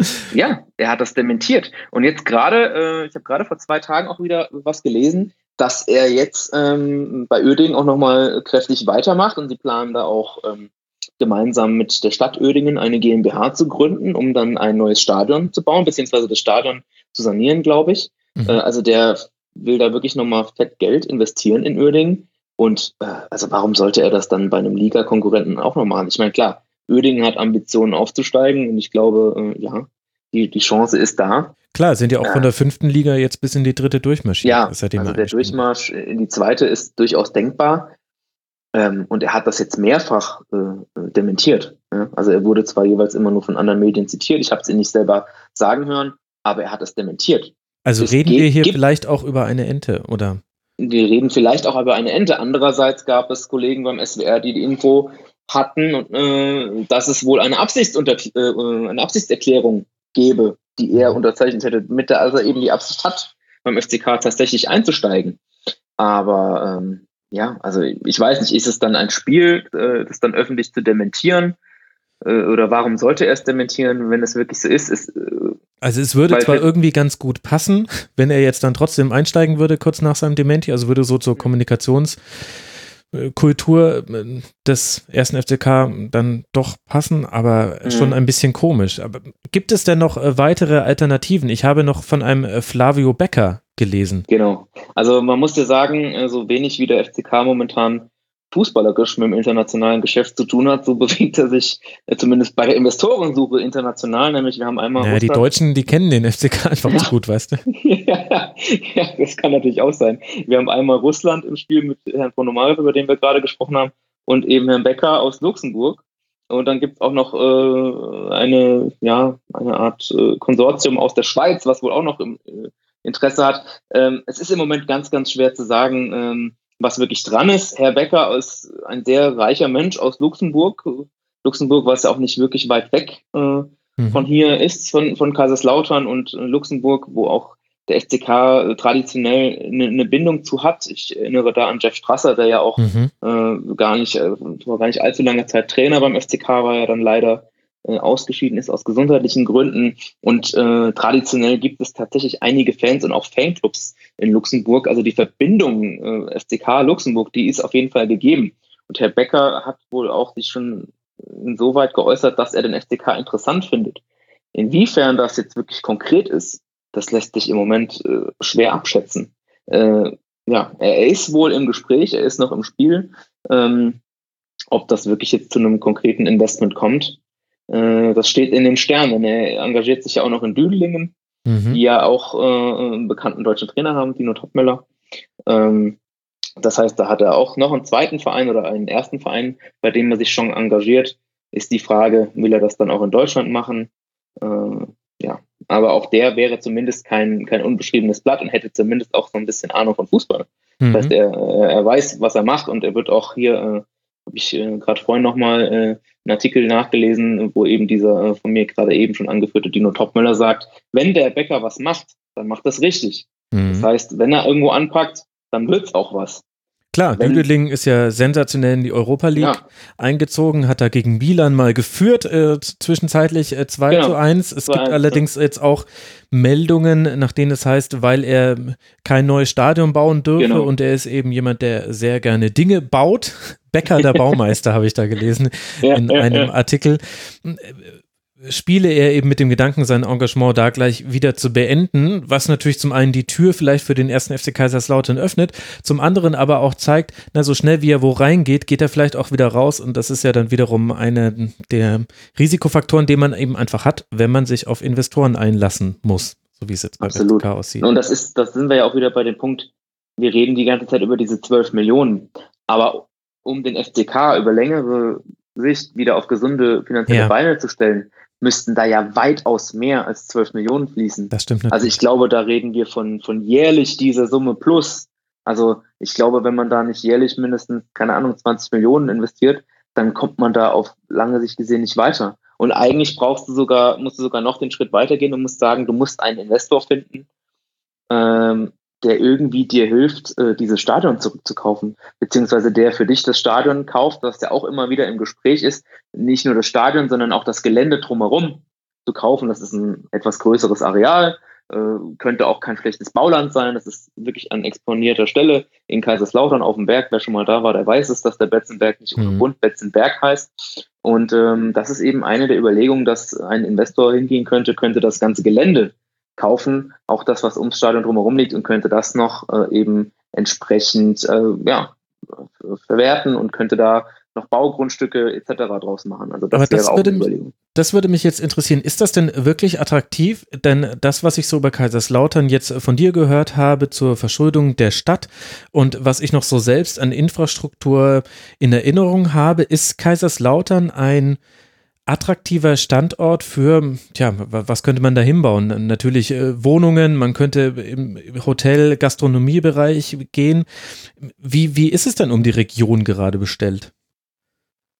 Ja, er hat das dementiert. Und jetzt gerade, äh, ich habe gerade vor zwei Tagen auch wieder was gelesen, dass er jetzt ähm, bei Uerdingen auch nochmal kräftig weitermacht und sie planen da auch ähm, gemeinsam mit der Stadt Uerdingen eine GmbH zu gründen, um dann ein neues Stadion zu bauen, beziehungsweise das Stadion zu sanieren, glaube ich. Mhm. Äh, also der will da wirklich nochmal fett Geld investieren in Uerdingen. Und äh, also warum sollte er das dann bei einem Liga-Konkurrenten auch noch machen? Ich meine, klar, Uerdingen hat Ambitionen aufzusteigen und ich glaube, äh, ja, die, die Chance ist da.
Klar, sind ja auch von der fünften Liga jetzt bis in die dritte durchmarschiert.
Ja, also der Durchmarsch in die zweite ist durchaus denkbar. Ähm, und er hat das jetzt mehrfach äh, dementiert. Ja? Also er wurde zwar jeweils immer nur von anderen Medien zitiert, ich habe es ihn nicht selber sagen hören, aber er hat es dementiert.
Also
es
reden
geht,
wir hier
gibt,
vielleicht auch über eine Ente, oder?
Wir reden vielleicht auch über eine Ente. Andererseits gab es Kollegen beim S W R, die die Info hatten, äh, dass es wohl eine, Absichtsunter- äh, eine Absichtserklärung gäbe, die er unterzeichnet hätte, mit der also eben die Absicht hat, beim F C K tatsächlich einzusteigen. Aber ähm, ja, also ich weiß nicht, ist es dann ein Spiel, äh, das dann öffentlich zu dementieren? Äh, oder warum sollte er es dementieren, wenn es wirklich so ist? ist äh,
also es würde zwar irgendwie ganz gut passen, wenn er jetzt dann trotzdem einsteigen würde, kurz nach seinem Dementi, also würde so zur Kommunikationskultur des ersten F C K dann doch passen, aber mhm. schon ein bisschen komisch. Aber gibt es denn noch weitere Alternativen? Ich habe noch von einem Flavio Becker gelesen.
Genau. Also man muss ja sagen, so wenig wie der F C K momentan fußballerisch mit dem internationalen Geschäft zu tun hat, so bewegt er sich äh, zumindest bei der Investorensuche international, nämlich wir haben einmal
naja, die Deutschen, die kennen den F C K einfach nicht
ja.
gut, weißt du?
ja, ja, das kann natürlich auch sein. Wir haben einmal Russland im Spiel mit Herrn Ponomarev, über den wir gerade gesprochen haben, und eben Herrn Becker aus Luxemburg. Und dann gibt es auch noch äh, eine, ja, eine Art äh, Konsortium aus der Schweiz, was wohl auch noch im, äh, Interesse hat. Ähm, es ist im Moment ganz, ganz schwer zu sagen, ähm, was wirklich dran ist. Herr Becker ist ein sehr reicher Mensch aus Luxemburg. Luxemburg, was ja auch nicht wirklich weit weg äh, mhm. von hier ist, von, von Kaiserslautern und äh, Luxemburg, wo auch der F C K äh, traditionell eine, eine Bindung zu hat. Ich erinnere da an Jeff Strasser, der ja auch mhm. äh, gar nicht, äh, vor gar nicht allzu langer Zeit Trainer beim F C K war, ja dann leider äh, ausgeschieden ist aus gesundheitlichen Gründen. Und äh, traditionell gibt es tatsächlich einige Fans und auch Fanclubs in Luxemburg. Also die Verbindung äh, F C K Luxemburg, die ist auf jeden Fall gegeben. Und Herr Becker hat wohl auch sich schon insoweit geäußert, dass er den F C K interessant findet. Inwiefern das jetzt wirklich konkret ist, das lässt sich im Moment äh, schwer abschätzen. Äh, ja, er ist wohl im Gespräch, er ist noch im Spiel. Ähm, ob das wirklich jetzt zu einem konkreten Investment kommt, äh, das steht in den Sternen. Er engagiert sich ja auch noch in Düdelingen, mhm. die ja auch äh, einen bekannten deutschen Trainer haben, Dino Topmöller. Ähm, das heißt, da hat er auch noch einen zweiten Verein oder einen ersten Verein, bei dem er sich schon engagiert. Ist die Frage, will er das dann auch in Deutschland machen? Äh, ja, aber auch der wäre zumindest kein, kein unbeschriebenes Blatt und hätte zumindest auch so ein bisschen Ahnung von Fußball. Mhm. Das heißt, er, er weiß, was er macht, und er wird auch hier, äh, habe ich äh, gerade vorhin nochmal äh, einen Artikel nachgelesen, wo eben dieser äh, von mir gerade eben schon angeführte Dino Topmöller sagt, wenn der Becker was macht, dann macht das richtig. Mhm. Das heißt, wenn er irgendwo anpackt, dann wird's auch was.
Klar, Düdeling ist ja sensationell in die Europa League ja. eingezogen, hat da gegen Milan mal geführt, äh, zwischenzeitlich äh, zwei genau. zu eins. Es gibt eins, allerdings ja. jetzt auch Meldungen, nach denen es heißt, weil er kein neues Stadion bauen dürfe, genau. und er ist eben jemand, der sehr gerne Dinge baut. Becker, der Baumeister, habe ich da gelesen ja, in ja, einem ja. Artikel. Spiele er eben mit dem Gedanken, sein Engagement da gleich wieder zu beenden, was natürlich zum einen die Tür vielleicht für den ersten F C Kaiserslautern öffnet, zum anderen aber auch zeigt, na, so schnell wie er wo reingeht, geht er vielleicht auch wieder raus, und das ist ja dann wiederum einer der Risikofaktoren, den man eben einfach hat, wenn man sich auf Investoren einlassen muss, so wie es jetzt bei F C K aussieht.
Und das ist, das sind wir ja auch wieder bei dem Punkt, wir reden die ganze Zeit über diese zwölf Millionen, aber um den F C K über längere Sicht wieder auf gesunde finanzielle ja. Beine zu stellen, müssten da ja weitaus mehr als zwölf Millionen fließen.
Das stimmt natürlich.
Also ich glaube, da reden wir von, von jährlich dieser Summe plus. Also ich glaube, wenn man da nicht jährlich mindestens, keine Ahnung, zwanzig Millionen investiert, dann kommt man da auf lange Sicht gesehen nicht weiter. Und eigentlich brauchst du sogar, musst du sogar noch den Schritt weitergehen und musst sagen, du musst einen Investor finden, ähm, der irgendwie dir hilft, äh, dieses Stadion zurückzukaufen, beziehungsweise der für dich das Stadion kauft, was ja auch immer wieder im Gespräch ist, nicht nur das Stadion, sondern auch das Gelände drumherum zu kaufen. Das ist ein etwas größeres Areal, äh, könnte auch kein schlechtes Bauland sein, das ist wirklich an exponierter Stelle in Kaiserslautern auf dem Berg. Wer schon mal da war, der weiß es, dass der Betzenberg nicht ohne Grund Betzenberg heißt. Und ähm, das ist eben eine der Überlegungen, dass ein Investor hingehen könnte, könnte das ganze Gelände kaufen, auch das, was ums Stadion drumherum liegt, und könnte das noch äh, eben entsprechend äh, ja, verwerten und könnte da noch Baugrundstücke et cetera draus machen. Also das,
Aber das
wäre auch
würde,
eine Überlegung.
Das würde mich jetzt interessieren. Ist das denn wirklich attraktiv? Denn das, was ich so bei Kaiserslautern jetzt von dir gehört habe zur Verschuldung der Stadt und was ich noch so selbst an Infrastruktur in Erinnerung habe, ist Kaiserslautern ein attraktiver Standort für, tja, was könnte man da hinbauen? Natürlich äh, Wohnungen, man könnte im Hotel-, Gastronomiebereich gehen. Wie, wie ist es denn um die Region gerade bestellt?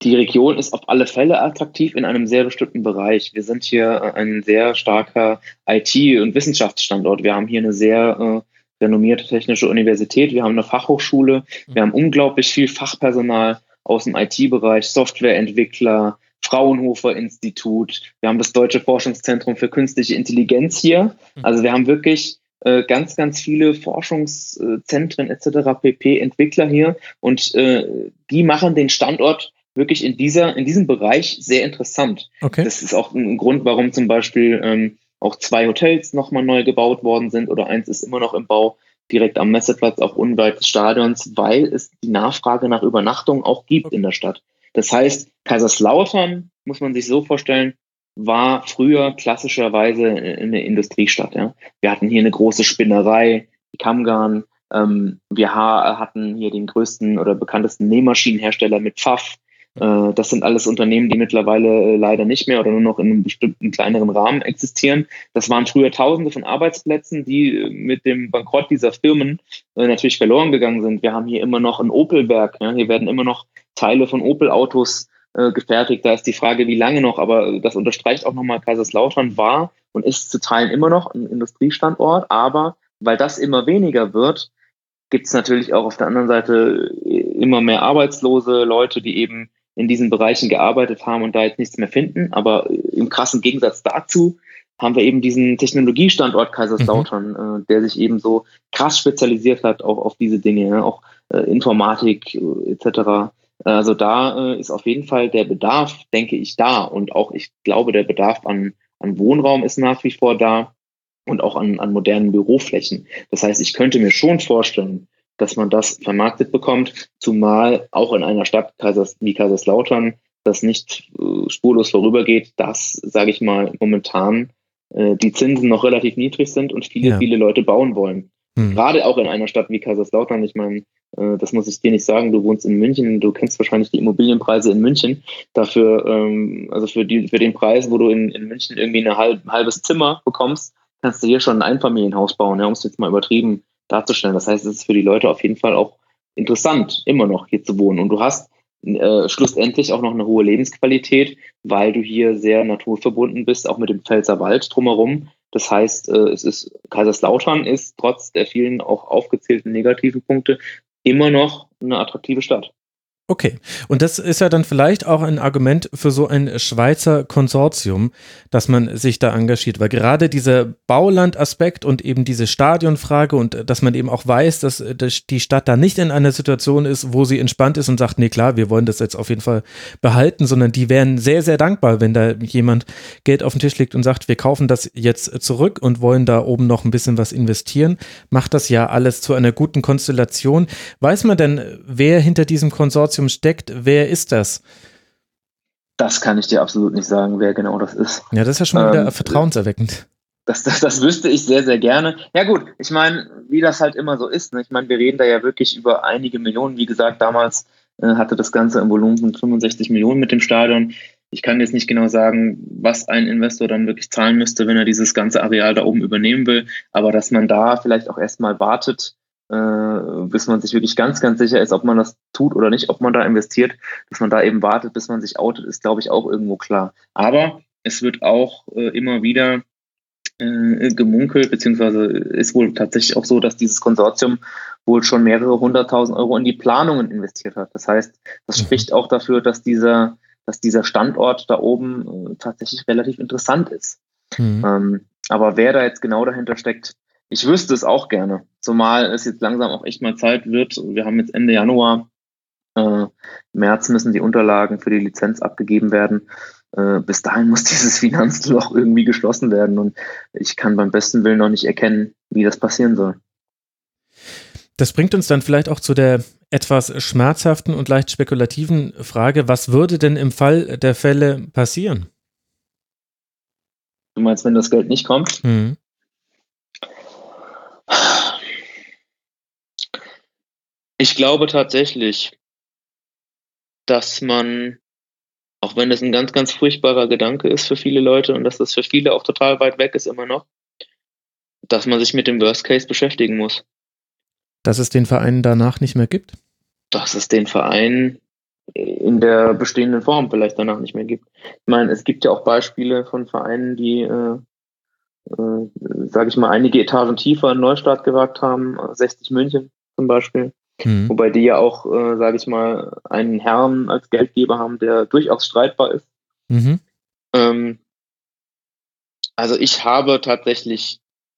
Die Region ist auf alle Fälle attraktiv in einem sehr bestimmten Bereich. Wir sind hier ein sehr starker I T- und Wissenschaftsstandort. Wir haben hier eine sehr äh, renommierte technische Universität. Wir haben eine Fachhochschule. Wir haben unglaublich viel Fachpersonal aus dem I T-Bereich, Softwareentwickler, Fraunhofer-Institut. Wir haben das Deutsche Forschungszentrum für künstliche Intelligenz hier. Also wir haben wirklich äh, ganz, ganz viele Forschungszentren et cetera pp. Entwickler hier. Und äh, die machen den Standort wirklich in dieser, in diesem Bereich sehr interessant.
Okay.
Das ist auch ein Grund, warum zum Beispiel ähm, auch zwei Hotels nochmal neu gebaut worden sind oder eins ist immer noch im Bau, direkt am Messeplatz, auch unweit des Stadions, weil es die Nachfrage nach Übernachtung auch gibt okay. in der Stadt. Das heißt, Kaiserslautern, muss man sich so vorstellen, war früher klassischerweise eine Industriestadt. Ja. Wir hatten hier eine große Spinnerei, die Kammgarn, ähm, wir ha- hatten hier den größten oder bekanntesten Nähmaschinenhersteller mit Pfaff. Das sind alles Unternehmen, die mittlerweile leider nicht mehr oder nur noch in einem bestimmten kleineren Rahmen existieren. Das waren früher Tausende von Arbeitsplätzen, die mit dem Bankrott dieser Firmen natürlich verloren gegangen sind. Wir haben hier immer noch ein Opelwerk. Ja? Hier werden immer noch Teile von Opel-Autos äh, gefertigt. Da ist die Frage, wie lange noch. Aber das unterstreicht auch nochmal, Kaiserslautern war und ist zu Teilen immer noch ein Industriestandort. Aber weil das immer weniger wird, gibt es natürlich auch auf der anderen Seite immer mehr arbeitslose Leute, die eben in diesen Bereichen gearbeitet haben und da jetzt nichts mehr finden. Aber im krassen Gegensatz dazu haben wir eben diesen Technologiestandort Kaiserslautern, mhm. äh, der sich eben so krass spezialisiert hat auch auf diese Dinge, ja, auch äh, Informatik äh, et cetera. Also da äh, ist auf jeden Fall der Bedarf, denke ich, da. Und auch, ich glaube, der Bedarf an, an Wohnraum ist nach wie vor da und auch an, an modernen Büroflächen. Das heißt, ich könnte mir schon vorstellen, dass man das vermarktet bekommt, zumal auch in einer Stadt Kaisers, wie Kaiserslautern das nicht äh, spurlos vorübergeht, dass, sage ich mal, momentan äh, die Zinsen noch relativ niedrig sind und viele, ja. viele Leute bauen wollen. Hm. Gerade auch in einer Stadt wie Kaiserslautern, ich meine, äh, das muss ich dir nicht sagen, du wohnst in München, du kennst wahrscheinlich die Immobilienpreise in München. Dafür, ähm, also für, die, für den Preis, wo du in, in München irgendwie ein halb, halbes Zimmer bekommst, kannst du hier schon ein Einfamilienhaus bauen, ja, um es jetzt mal übertrieben darzustellen. Das heißt, es ist für die Leute auf jeden Fall auch interessant, immer noch hier zu wohnen. Und du hast äh, schlussendlich auch noch eine hohe Lebensqualität, weil du hier sehr naturverbunden bist, auch mit dem Pfälzer Wald drumherum. Das heißt, äh, es ist Kaiserslautern ist trotz der vielen auch aufgezählten negativen Punkte immer noch eine attraktive Stadt.
Okay, und das ist ja dann vielleicht auch ein Argument für so ein Schweizer Konsortium, dass man sich da engagiert, weil gerade dieser Baulandaspekt und eben diese Stadionfrage und dass man eben auch weiß, dass die Stadt da nicht in einer Situation ist, wo sie entspannt ist und sagt, nee klar, wir wollen das jetzt auf jeden Fall behalten, sondern die wären sehr, sehr dankbar, wenn da jemand Geld auf den Tisch legt und sagt, wir kaufen das jetzt zurück und wollen da oben noch ein bisschen was investieren, macht das ja alles zu einer guten Konstellation. Weiß man denn, wer hinter diesem Konsortium steckt, wer ist das?
Das kann ich dir absolut nicht sagen, wer genau das ist.
Ja, das ist ja schon wieder ähm, vertrauenserweckend.
Das, das, das wüsste ich sehr, sehr gerne. Ja gut, ich meine, wie das halt immer so ist, ne? Ich meine, wir reden da ja wirklich über einige Millionen. Wie gesagt, damals äh, hatte das Ganze im Volumen von fünfundsechzig Millionen mit dem Stadion. Ich kann jetzt nicht genau sagen, was ein Investor dann wirklich zahlen müsste, wenn er dieses ganze Areal da oben übernehmen will. Aber dass man da vielleicht auch erstmal wartet, bis man sich wirklich ganz, ganz sicher ist, ob man das tut oder nicht, ob man da investiert, dass man da eben wartet, bis man sich outet, ist, glaube ich, auch irgendwo klar. Aber es wird auch äh, immer wieder äh, gemunkelt, beziehungsweise ist wohl tatsächlich auch so, dass dieses Konsortium wohl schon mehrere hunderttausend Euro in die Planungen investiert hat. Das heißt, das mhm. spricht auch dafür, dass dieser, dass dieser Standort da oben äh, tatsächlich relativ interessant ist. Mhm. Ähm, aber wer da jetzt genau dahinter steckt, ich wüsste es auch gerne, zumal es jetzt langsam auch echt mal Zeit wird. Wir haben jetzt Ende Januar, äh, März müssen die Unterlagen für die Lizenz abgegeben werden. Äh, bis dahin muss dieses Finanzloch irgendwie geschlossen werden und ich kann beim besten Willen noch nicht erkennen, wie das passieren soll.
Das bringt uns dann vielleicht auch zu der etwas schmerzhaften und leicht spekulativen Frage, was würde denn im Fall der Fälle passieren?
Du meinst, wenn das Geld nicht kommt?
Mhm.
Ich glaube tatsächlich, dass man, auch wenn das ein ganz, ganz furchtbarer Gedanke ist für viele Leute und dass das für viele auch total weit weg ist immer noch, dass man sich mit dem Worst Case beschäftigen muss.
Dass es den Verein danach nicht mehr gibt?
Dass es den Verein in der bestehenden Form vielleicht danach nicht mehr gibt. Ich meine, es gibt ja auch Beispiele von Vereinen, die, äh, äh, sage ich mal, einige Etagen tiefer einen Neustart gewagt haben, sechzig München zum Beispiel, mhm. wobei die ja auch, äh, sage ich mal, einen Herrn als Geldgeber haben, der durchaus streitbar ist. Mhm. Ähm, also ich habe tatsächlich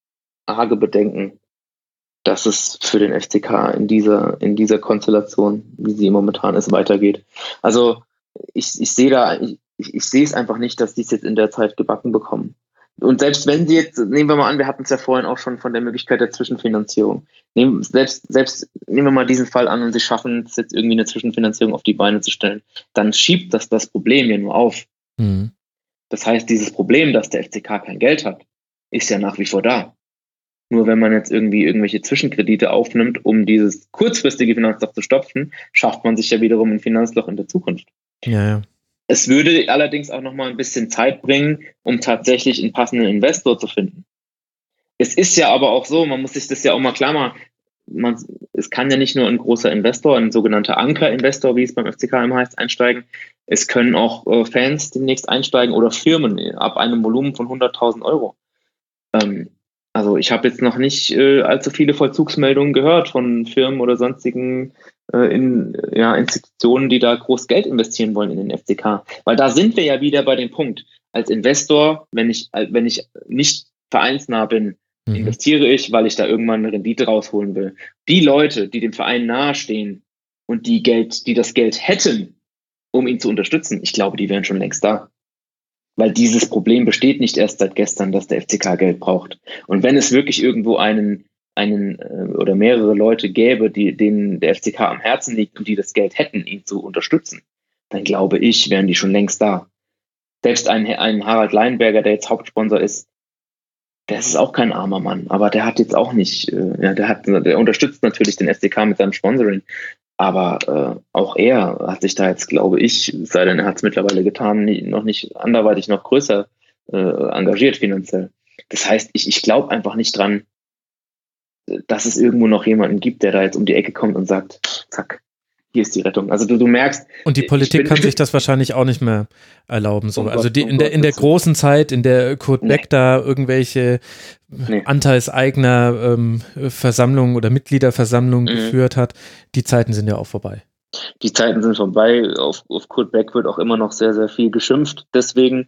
arge Bedenken, dass es für den F C K in dieser, in dieser Konstellation, wie sie momentan ist, weitergeht. Also ich, ich sehe da, ich, ich sehe es einfach nicht, dass die es jetzt in der Zeit gebacken bekommen. Und selbst wenn sie jetzt, nehmen wir mal an, wir hatten es ja vorhin auch schon von der Möglichkeit der Zwischenfinanzierung. Nehmen, selbst, selbst nehmen wir mal diesen Fall an und sie schaffen es jetzt irgendwie eine Zwischenfinanzierung auf die Beine zu stellen, dann schiebt das das Problem ja nur auf. Mhm. Das heißt, dieses Problem, dass der F C K kein Geld hat, ist ja nach wie vor da. Nur wenn man jetzt irgendwie irgendwelche Zwischenkredite aufnimmt, um dieses kurzfristige Finanzloch zu stopfen, schafft man sich ja wiederum ein Finanzloch in der Zukunft.
Ja, ja.
Es würde allerdings auch noch mal ein bisschen Zeit bringen, um tatsächlich einen passenden Investor zu finden. Es ist ja aber auch so, man muss sich das ja auch mal klar machen, man, es kann ja nicht nur ein großer Investor, ein sogenannter Anker-Investor, wie es beim F C K immer heißt, einsteigen. Es können auch äh, Fans demnächst einsteigen oder Firmen ab einem Volumen von hunderttausend Euro. Ähm, Also ich habe jetzt noch nicht äh, allzu viele Vollzugsmeldungen gehört von Firmen oder sonstigen äh, in, ja, Institutionen, die da groß Geld investieren wollen in den F C K. Weil da sind wir ja wieder bei dem Punkt. Als Investor, wenn ich, wenn ich nicht vereinsnah bin, mhm. investiere ich, weil ich da irgendwann eine Rendite rausholen will. Die Leute, die dem Verein nahestehen und die Geld, die das Geld hätten, um ihn zu unterstützen, ich glaube, die wären schon längst da. Weil dieses Problem besteht nicht erst seit gestern, dass der F C K Geld braucht. Und wenn es wirklich irgendwo einen, einen äh, oder mehrere Leute gäbe, die, denen der F C K am Herzen liegt und die das Geld hätten, ihn zu unterstützen, dann glaube ich, wären die schon längst da. Selbst ein, ein Harald Leinberger, der jetzt Hauptsponsor ist, der ist auch kein armer Mann, aber der hat jetzt auch nicht, äh, ja, der hat, der unterstützt natürlich den F C K mit seinem Sponsoring. Aber äh, auch er hat sich da jetzt, glaube ich, sei denn er hat es mittlerweile getan, nie, noch nicht anderweitig noch größer äh, engagiert finanziell. Das heißt, ich, ich glaube einfach nicht dran, dass es irgendwo noch jemanden gibt, der da jetzt um die Ecke kommt und sagt, zack, hier ist die Rettung. Also du, du merkst...
Und die Politik bin, kann sich das wahrscheinlich auch nicht mehr erlauben. So. Also die, in, der, in der großen Zeit, in der Kurt nee. Beck da irgendwelche nee. Anteilseigner ähm, Versammlungen oder Mitgliederversammlungen mhm. geführt hat, die Zeiten sind ja auch vorbei.
Die Zeiten sind vorbei. Auf, auf Kurt Beck wird auch immer noch sehr, sehr viel geschimpft. Deswegen,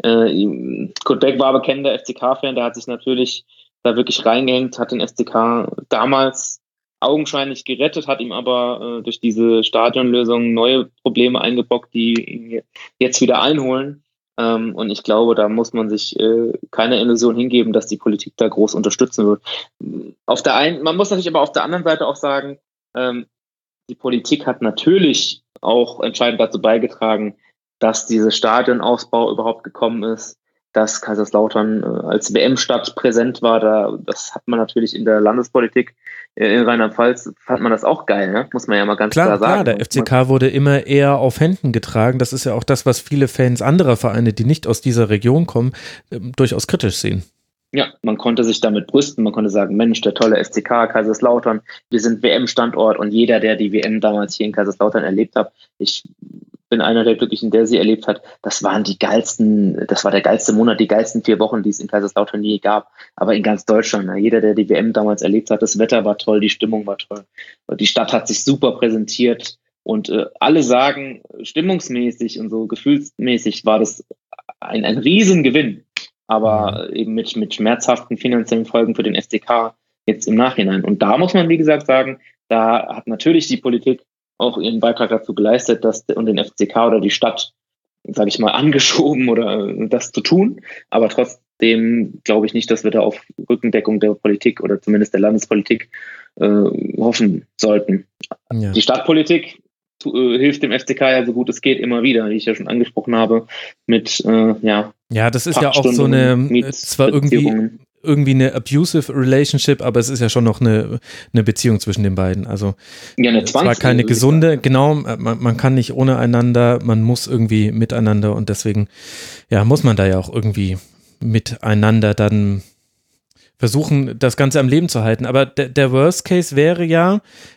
äh, Kurt Beck war bekennender F C K-Fan, der hat sich natürlich da wirklich reingehängt, hat den F C K damals augenscheinlich gerettet, hat ihm aber äh, durch diese Stadionlösung neue Probleme eingebockt, die ihn jetzt wieder einholen. Ähm, und ich glaube, da muss man sich äh, keine Illusion hingeben, dass die Politik da groß unterstützen wird. Auf der einen, man muss natürlich aber auf der anderen Seite auch sagen, ähm, die Politik hat natürlich auch entscheidend dazu beigetragen, dass dieser Stadionausbau überhaupt gekommen ist, dass Kaiserslautern äh, als W M-Stadt präsent war. Da, das hat man natürlich in der Landespolitik äh, in Rheinland-Pfalz, fand man das auch geil, ne? Muss man ja mal ganz klar, klar sagen.
Klar, der F C K wurde immer eher auf Händen getragen. Das ist ja auch das, was viele Fans anderer Vereine, die nicht aus dieser Region kommen, äh, durchaus kritisch sehen.
Ja, man konnte sich damit brüsten, man konnte sagen, Mensch, der tolle F C K, Kaiserslautern, wir sind W M-Standort und jeder, der die W M damals hier in Kaiserslautern erlebt hat, ich bin einer der Glücklichen, der sie erlebt hat, das waren die geilsten, das war der geilste Monat, die geilsten vier Wochen, die es in Kaiserslautern je gab, aber in ganz Deutschland, jeder, der die W M damals erlebt hat, das Wetter war toll, die Stimmung war toll, die Stadt hat sich super präsentiert und äh, alle sagen, stimmungsmäßig und so gefühlsmäßig war das ein, ein Riesengewinn. Aber eben mit, mit schmerzhaften finanziellen Folgen für den F C K jetzt im Nachhinein. Und da muss man, wie gesagt, sagen, da hat natürlich die Politik auch ihren Beitrag dazu geleistet, dass und den F C K oder die Stadt, sage ich mal, angeschoben oder das zu tun. Aber trotzdem glaube ich nicht, dass wir da auf Rückendeckung der Politik oder zumindest der Landespolitik äh, hoffen sollten. Ja. Die Stadtpolitik hilft dem F C K ja so gut es geht immer wieder, wie ich ja schon angesprochen habe, mit, äh, ja.
Ja, das ist ja auch so eine, zwar irgendwie, irgendwie eine abusive Relationship, aber es ist ja schon noch eine, eine Beziehung zwischen den beiden. Also,
ja, eine
zwar keine gesunde, genau, man, man kann nicht ohne einander, man muss irgendwie miteinander und deswegen, ja, muss man da ja auch irgendwie miteinander dann versuchen, das Ganze am Leben zu halten. Aber der, der Worst Case wäre ja,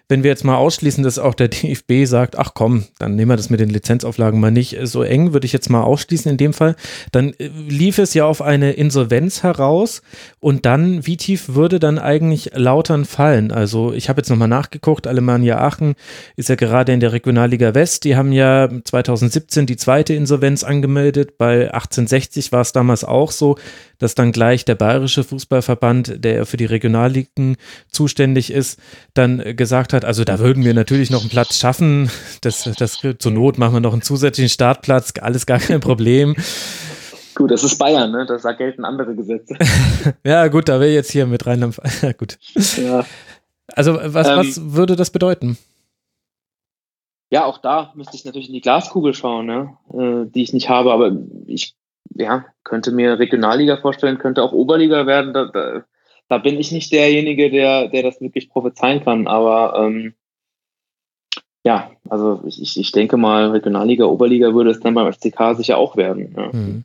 wenn wir jetzt mal ausschließen, dass auch der D F B sagt, ach komm, dann nehmen wir das mit den Lizenzauflagen mal nicht so eng, würde ich jetzt mal ausschließen in dem Fall, dann lief es ja auf eine Insolvenz heraus und dann, wie tief würde dann eigentlich Lautern fallen? Also ich habe jetzt nochmal nachgeguckt, Alemannia Aachen ist ja gerade in der Regionalliga West, die haben ja zweitausendsiebzehn die zweite Insolvenz angemeldet, bei achtzehnhundertsechzig war es damals auch so, dass dann gleich der Bayerische Fußballverband, der für die Regionalligen zuständig ist, dann gesagt hat, also da würden wir natürlich noch einen Platz schaffen, das, das zur Not machen wir noch einen zusätzlichen Startplatz, alles gar kein Problem.
Gut, das ist Bayern, ne? Da gelten andere Gesetze.
Ja gut, da wäre jetzt hier mit Rheinland, ja gut. Ja. Also was, ähm, was würde das bedeuten?
Ja, auch da müsste ich natürlich in die Glaskugel schauen, ne? äh, die ich nicht habe, aber ich ja, könnte mir Regionalliga vorstellen, könnte auch Oberliga werden, da, da, da bin ich nicht derjenige, der, der das wirklich prophezeien kann, aber ähm, ja, also ich, ich denke mal, Regionalliga, Oberliga würde es dann beim F C K sicher auch werden. Ja. Mhm.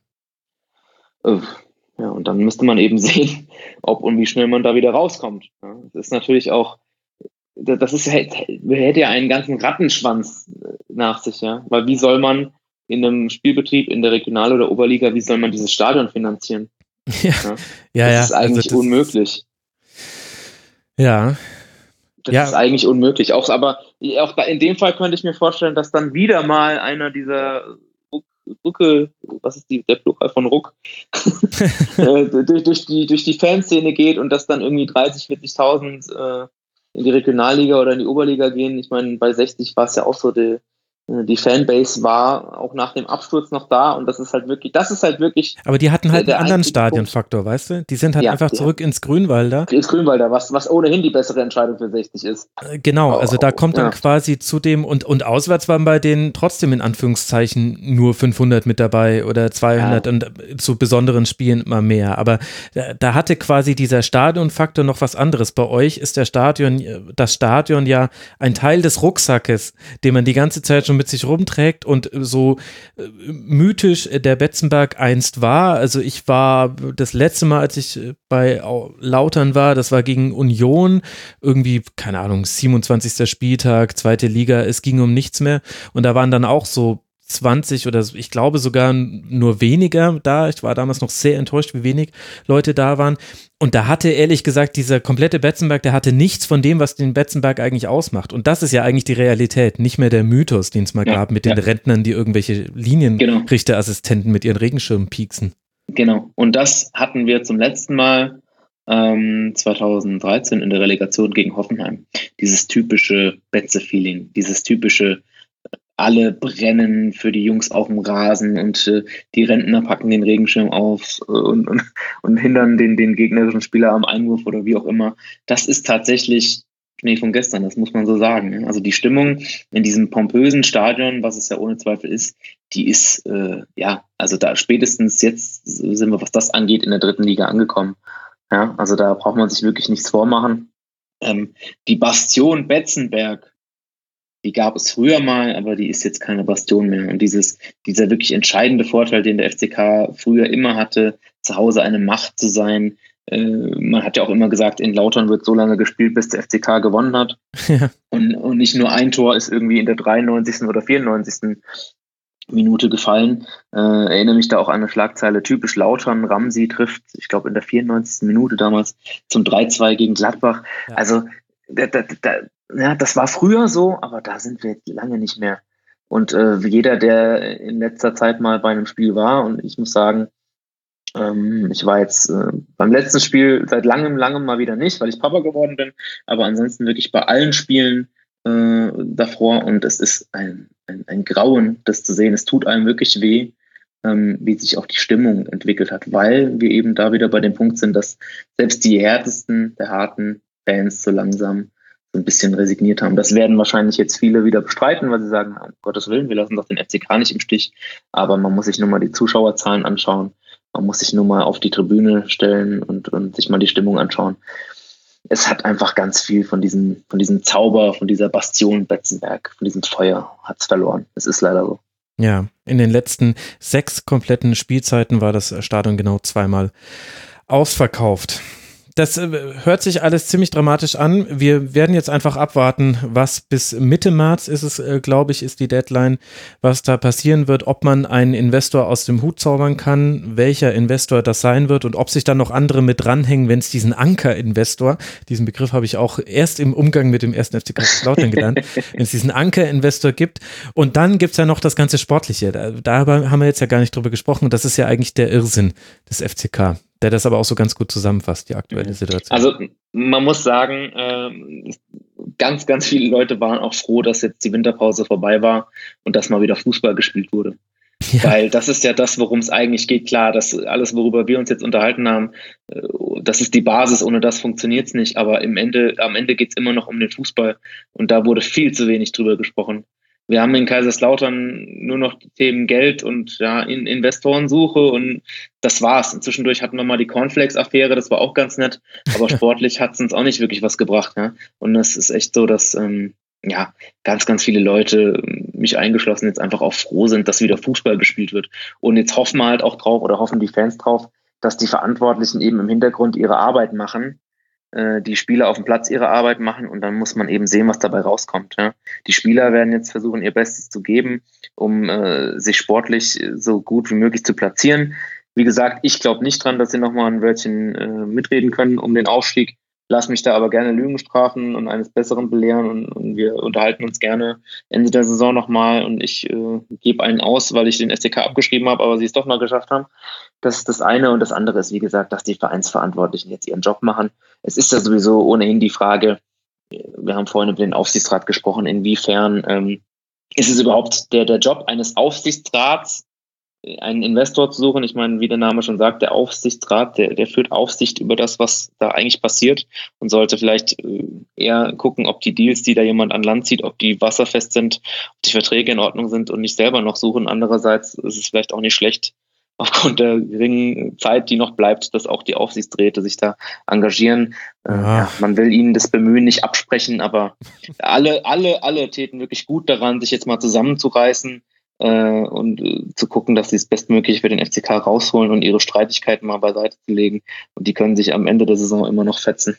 Ja, und dann müsste man eben sehen, ob und wie schnell man da wieder rauskommt. Ja, das ist natürlich auch, das ist, hätte ja einen ganzen Rattenschwanz nach sich, ja, weil wie soll man in einem Spielbetrieb in der Regional- oder Oberliga, wie soll man dieses Stadion finanzieren?
Ja, ja, ja.
Das ist eigentlich
also das
unmöglich.
Ja.
Das
ja.
ist eigentlich unmöglich. Auch, aber auch in dem Fall könnte ich mir vorstellen, dass dann wieder mal einer dieser Rucke, was ist die, der Plural von Ruck, äh, durch, durch, die, durch die Fanszene geht und dass dann irgendwie dreißig, vierzigtausend äh, in die Regionalliga oder in die Oberliga gehen. Ich meine, bei sechzig war es ja auch so, die, die Fanbase war auch nach dem Absturz noch da und das ist halt wirklich, das ist halt wirklich.
Aber die hatten halt einen anderen Stadionfaktor, Punkt. Weißt du? Die sind halt ja, einfach zurück ins Grünwalder.
Ins Grünwalder, was, was ohnehin die bessere Entscheidung für sechzig ist.
Genau, also da kommt dann ja. quasi zu dem, und, und auswärts waren bei denen trotzdem in Anführungszeichen nur fünfhundert mit dabei oder zweihundert ja. und zu besonderen Spielen immer mehr. Aber da, da hatte quasi dieser Stadionfaktor noch was anderes. Bei euch ist der Stadion, das Stadion ja ein Teil des Rucksackes, den man die ganze Zeit schon mit sich rumträgt und so mythisch der Betzenberg einst war. Also ich war das letzte Mal, als ich bei Lautern war, das war gegen Union, irgendwie, keine Ahnung, siebenundzwanzigster Spieltag, zweite Liga, es ging um nichts mehr und da waren dann auch so zwanzig oder ich glaube sogar nur weniger da. Ich war damals noch sehr enttäuscht, wie wenig Leute da waren. Und da hatte ehrlich gesagt dieser komplette Betzenberg, der hatte nichts von dem, was den Betzenberg eigentlich ausmacht. Und das ist ja eigentlich die Realität, nicht mehr der Mythos, den es mal ja, gab mit ja. den Rentnern, die irgendwelche Linienrichterassistenten genau. mit ihren Regenschirmen pieksen.
Genau. Und das hatten wir zum letzten Mal ähm, zweitausenddreizehn in der Relegation gegen Hoffenheim. Dieses typische Betze-Feeling, dieses typische alle brennen für die Jungs auf dem Rasen und äh, die Rentner packen den Regenschirm auf äh, und, und, und hindern den, den gegnerischen Spieler am Einwurf oder wie auch immer. Das ist tatsächlich Schnee von gestern, das muss man so sagen. Ne? Also die Stimmung in diesem pompösen Stadion, was es ja ohne Zweifel ist, die ist, äh, ja, also da spätestens jetzt sind wir, was das angeht, in der dritten Liga angekommen. Ja, also da braucht man sich wirklich nichts vormachen. Ähm, die Bastion Betzenberg, die gab es früher mal, aber die ist jetzt keine Bastion mehr. Und dieses, dieser wirklich entscheidende Vorteil, den der F C K früher immer hatte, zu Hause eine Macht zu sein. Äh, man hat ja auch immer gesagt, in Lautern wird so lange gespielt, bis der F C K gewonnen hat. Ja. Und, und nicht nur ein Tor ist irgendwie in der dreiundneunzigsten oder vierundneunzigsten Minute gefallen. Äh, erinnere mich da auch an eine Schlagzeile, typisch Lautern, Ramsey trifft, ich glaube in der vierundneunzigsten Minute damals, zum drei zwei gegen Gladbach. Ja. Also da, da, da, ja, das war früher so, aber da sind wir jetzt lange nicht mehr. Und äh, jeder, der in letzter Zeit mal bei einem Spiel war, und ich muss sagen, ähm, ich war jetzt äh, beim letzten Spiel seit langem, langem mal wieder nicht, weil ich Papa geworden bin, aber ansonsten wirklich bei allen Spielen äh, davor, und es ist ein, ein, ein Grauen, das zu sehen. Es tut einem wirklich weh, ähm, wie sich auch die Stimmung entwickelt hat, weil wir eben da wieder bei dem Punkt sind, dass selbst die härtesten der harten Fans so langsam so ein bisschen resigniert haben. Das werden wahrscheinlich jetzt viele wieder bestreiten, weil sie sagen, um Gottes Willen, wir lassen doch den F C K nicht im Stich. Aber man muss sich nur mal die Zuschauerzahlen anschauen. Man muss sich nur mal auf die Tribüne stellen und, und sich mal die Stimmung anschauen. Es hat einfach ganz viel von diesem, von diesem Zauber, von dieser Bastion Betzenberg, von diesem Feuer hat es verloren. Es ist leider so.
Ja, in den letzten sechs kompletten Spielzeiten war das Stadion genau zweimal ausverkauft. das äh, hört sich alles ziemlich dramatisch an. Wir werden jetzt einfach abwarten, was bis Mitte März ist es, äh, glaube ich, ist die Deadline, was da passieren wird, ob man einen Investor aus dem Hut zaubern kann, welcher Investor das sein wird und ob sich dann noch andere mit dranhängen, wenn es diesen Anker-Investor, diesen Begriff habe ich auch erst im Umgang mit dem ersten F C Kaiserslautern gelernt, wenn es diesen Anker-Investor gibt. Und dann gibt es ja noch das ganze Sportliche. Da, darüber haben wir jetzt ja gar nicht drüber gesprochen. Und das ist ja eigentlich der Irrsinn des F C K, der das aber auch so ganz gut zusammenfasst, die aktuelle Situation.
Also man muss sagen, äh, ganz, ganz viele Leute waren auch froh, dass jetzt die Winterpause vorbei war und dass mal wieder Fußball gespielt wurde. Ja. Weil das ist ja das, worum es eigentlich geht. Klar, das alles, worüber wir uns jetzt unterhalten haben, äh, das ist die Basis, ohne das funktioniert es nicht. Aber im Ende, am Ende geht es immer noch um den Fußball und da wurde viel zu wenig drüber gesprochen. Wir haben in Kaiserslautern nur noch die Themen Geld und ja, in Investorensuche und das war's. Und zwischendurch hatten wir mal die Cornflakes-Affäre, das war auch ganz nett, aber sportlich hat es uns auch nicht wirklich was gebracht. Ja? Und das ist echt so, dass ähm, ja, ganz, ganz viele Leute, mich eingeschlossen, jetzt einfach auch froh sind, dass wieder Fußball gespielt wird. Und jetzt hoffen wir halt auch drauf oder hoffen die Fans drauf, dass die Verantwortlichen eben im Hintergrund ihre Arbeit machen, die Spieler auf dem Platz ihre Arbeit machen und dann muss man eben sehen, was dabei rauskommt. Ja. Die Spieler werden jetzt versuchen, ihr Bestes zu geben, um äh, sich sportlich so gut wie möglich zu platzieren. Wie gesagt, ich glaube nicht dran, dass sie nochmal ein Wörtchen äh, mitreden können um den Aufstieg. Lass mich da aber gerne Lügen strafen und eines Besseren belehren und, und wir unterhalten uns gerne Ende der Saison nochmal und ich äh, gebe einen aus, weil ich den S C K abgeschrieben habe, aber sie es doch noch geschafft haben. Das ist das eine und das andere ist, wie gesagt, dass die Vereinsverantwortlichen jetzt ihren Job machen. Es ist ja sowieso ohnehin die Frage, wir haben vorhin über den Aufsichtsrat gesprochen, inwiefern ähm, ist es überhaupt der, der Job eines Aufsichtsrats, einen Investor zu suchen. Ich meine, wie der Name schon sagt, der Aufsichtsrat, der, der führt Aufsicht über das, was da eigentlich passiert und sollte vielleicht eher gucken, ob die Deals, die da jemand an Land zieht, ob die wasserfest sind, ob die Verträge in Ordnung sind und nicht selber noch suchen. Andererseits ist es vielleicht auch nicht schlecht, aufgrund der geringen Zeit, die noch bleibt, dass auch die Aufsichtsräte sich da engagieren. Ja, man will ihnen das Bemühen nicht absprechen, aber alle, alle, alle täten wirklich gut daran, sich jetzt mal zusammenzureißen, Uh, und uh, zu gucken, dass sie das Bestmögliche für den F C K rausholen und ihre Streitigkeiten mal beiseite zu legen. Und die können sich am Ende der Saison immer noch fetzen.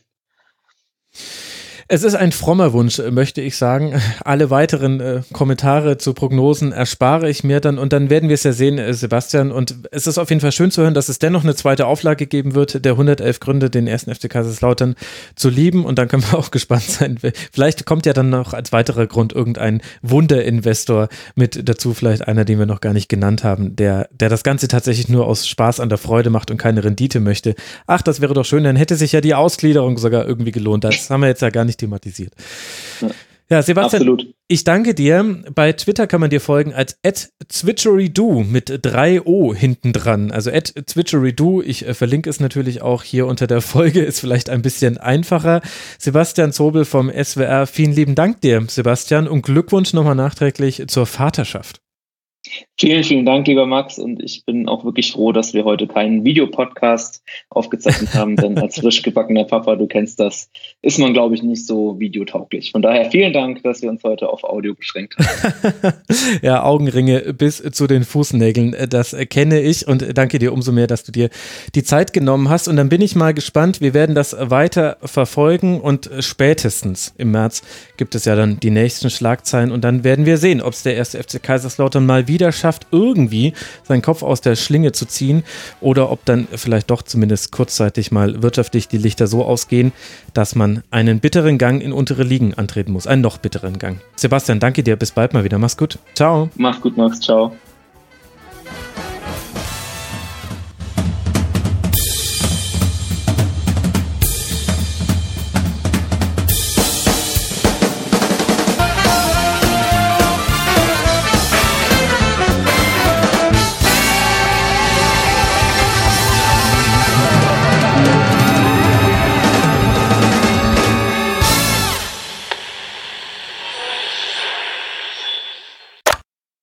Es ist ein frommer Wunsch, möchte ich sagen. Alle weiteren äh, Kommentare zu Prognosen erspare ich mir dann und dann werden wir es ja sehen, äh, Sebastian. Und es ist auf jeden Fall schön zu hören, dass es dennoch eine zweite Auflage geben wird, der hundertelf Gründe, den ersten F C Kaiserslautern zu lieben. Und dann können wir auch gespannt sein. Vielleicht kommt ja dann noch als weiterer Grund irgendein Wunderinvestor mit dazu, vielleicht einer, den wir noch gar nicht genannt haben, der, der das Ganze tatsächlich nur aus Spaß an der Freude macht und keine Rendite möchte. Ach, das wäre doch schön, dann hätte sich ja die Ausgliederung sogar irgendwie gelohnt. Das haben wir jetzt ja gar nicht thematisiert. Ja, ja Sebastian, absolut. Ich danke dir. Bei Twitter kann man dir folgen als at zwitcherydo mit drei O hinten dran. Also at zwitcherydo. Ich äh, verlinke es natürlich auch hier unter der Folge. Ist vielleicht ein bisschen einfacher. Sebastian Zobel vom S W R. Vielen lieben Dank dir, Sebastian, und Glückwunsch nochmal nachträglich zur Vaterschaft.
Vielen, vielen Dank, lieber Max. Und ich bin auch wirklich froh, dass wir heute keinen Videopodcast aufgezeichnet haben, denn als frisch gebackener Papa, du kennst das, ist man, glaube ich, nicht so videotauglich. Von daher vielen Dank, dass wir uns heute auf Audio beschränkt haben.
Ja, Augenringe bis zu den Fußnägeln, das kenne ich und danke dir umso mehr, dass du dir die Zeit genommen hast. Und dann bin ich mal gespannt, wir werden das weiter verfolgen und spätestens im März gibt es ja dann die nächsten Schlagzeilen und dann werden wir sehen, ob es der erste F C Kaiserslautern mal wieder schafft, irgendwie seinen Kopf aus der Schlinge zu ziehen oder ob dann vielleicht doch zumindest kurzzeitig mal wirtschaftlich die Lichter so ausgehen, dass man einen bitteren Gang in untere Ligen antreten muss. Einen noch bitteren Gang. Sebastian, danke dir. Bis bald mal wieder. Mach's gut. Ciao.
Mach's gut, Max. Ciao.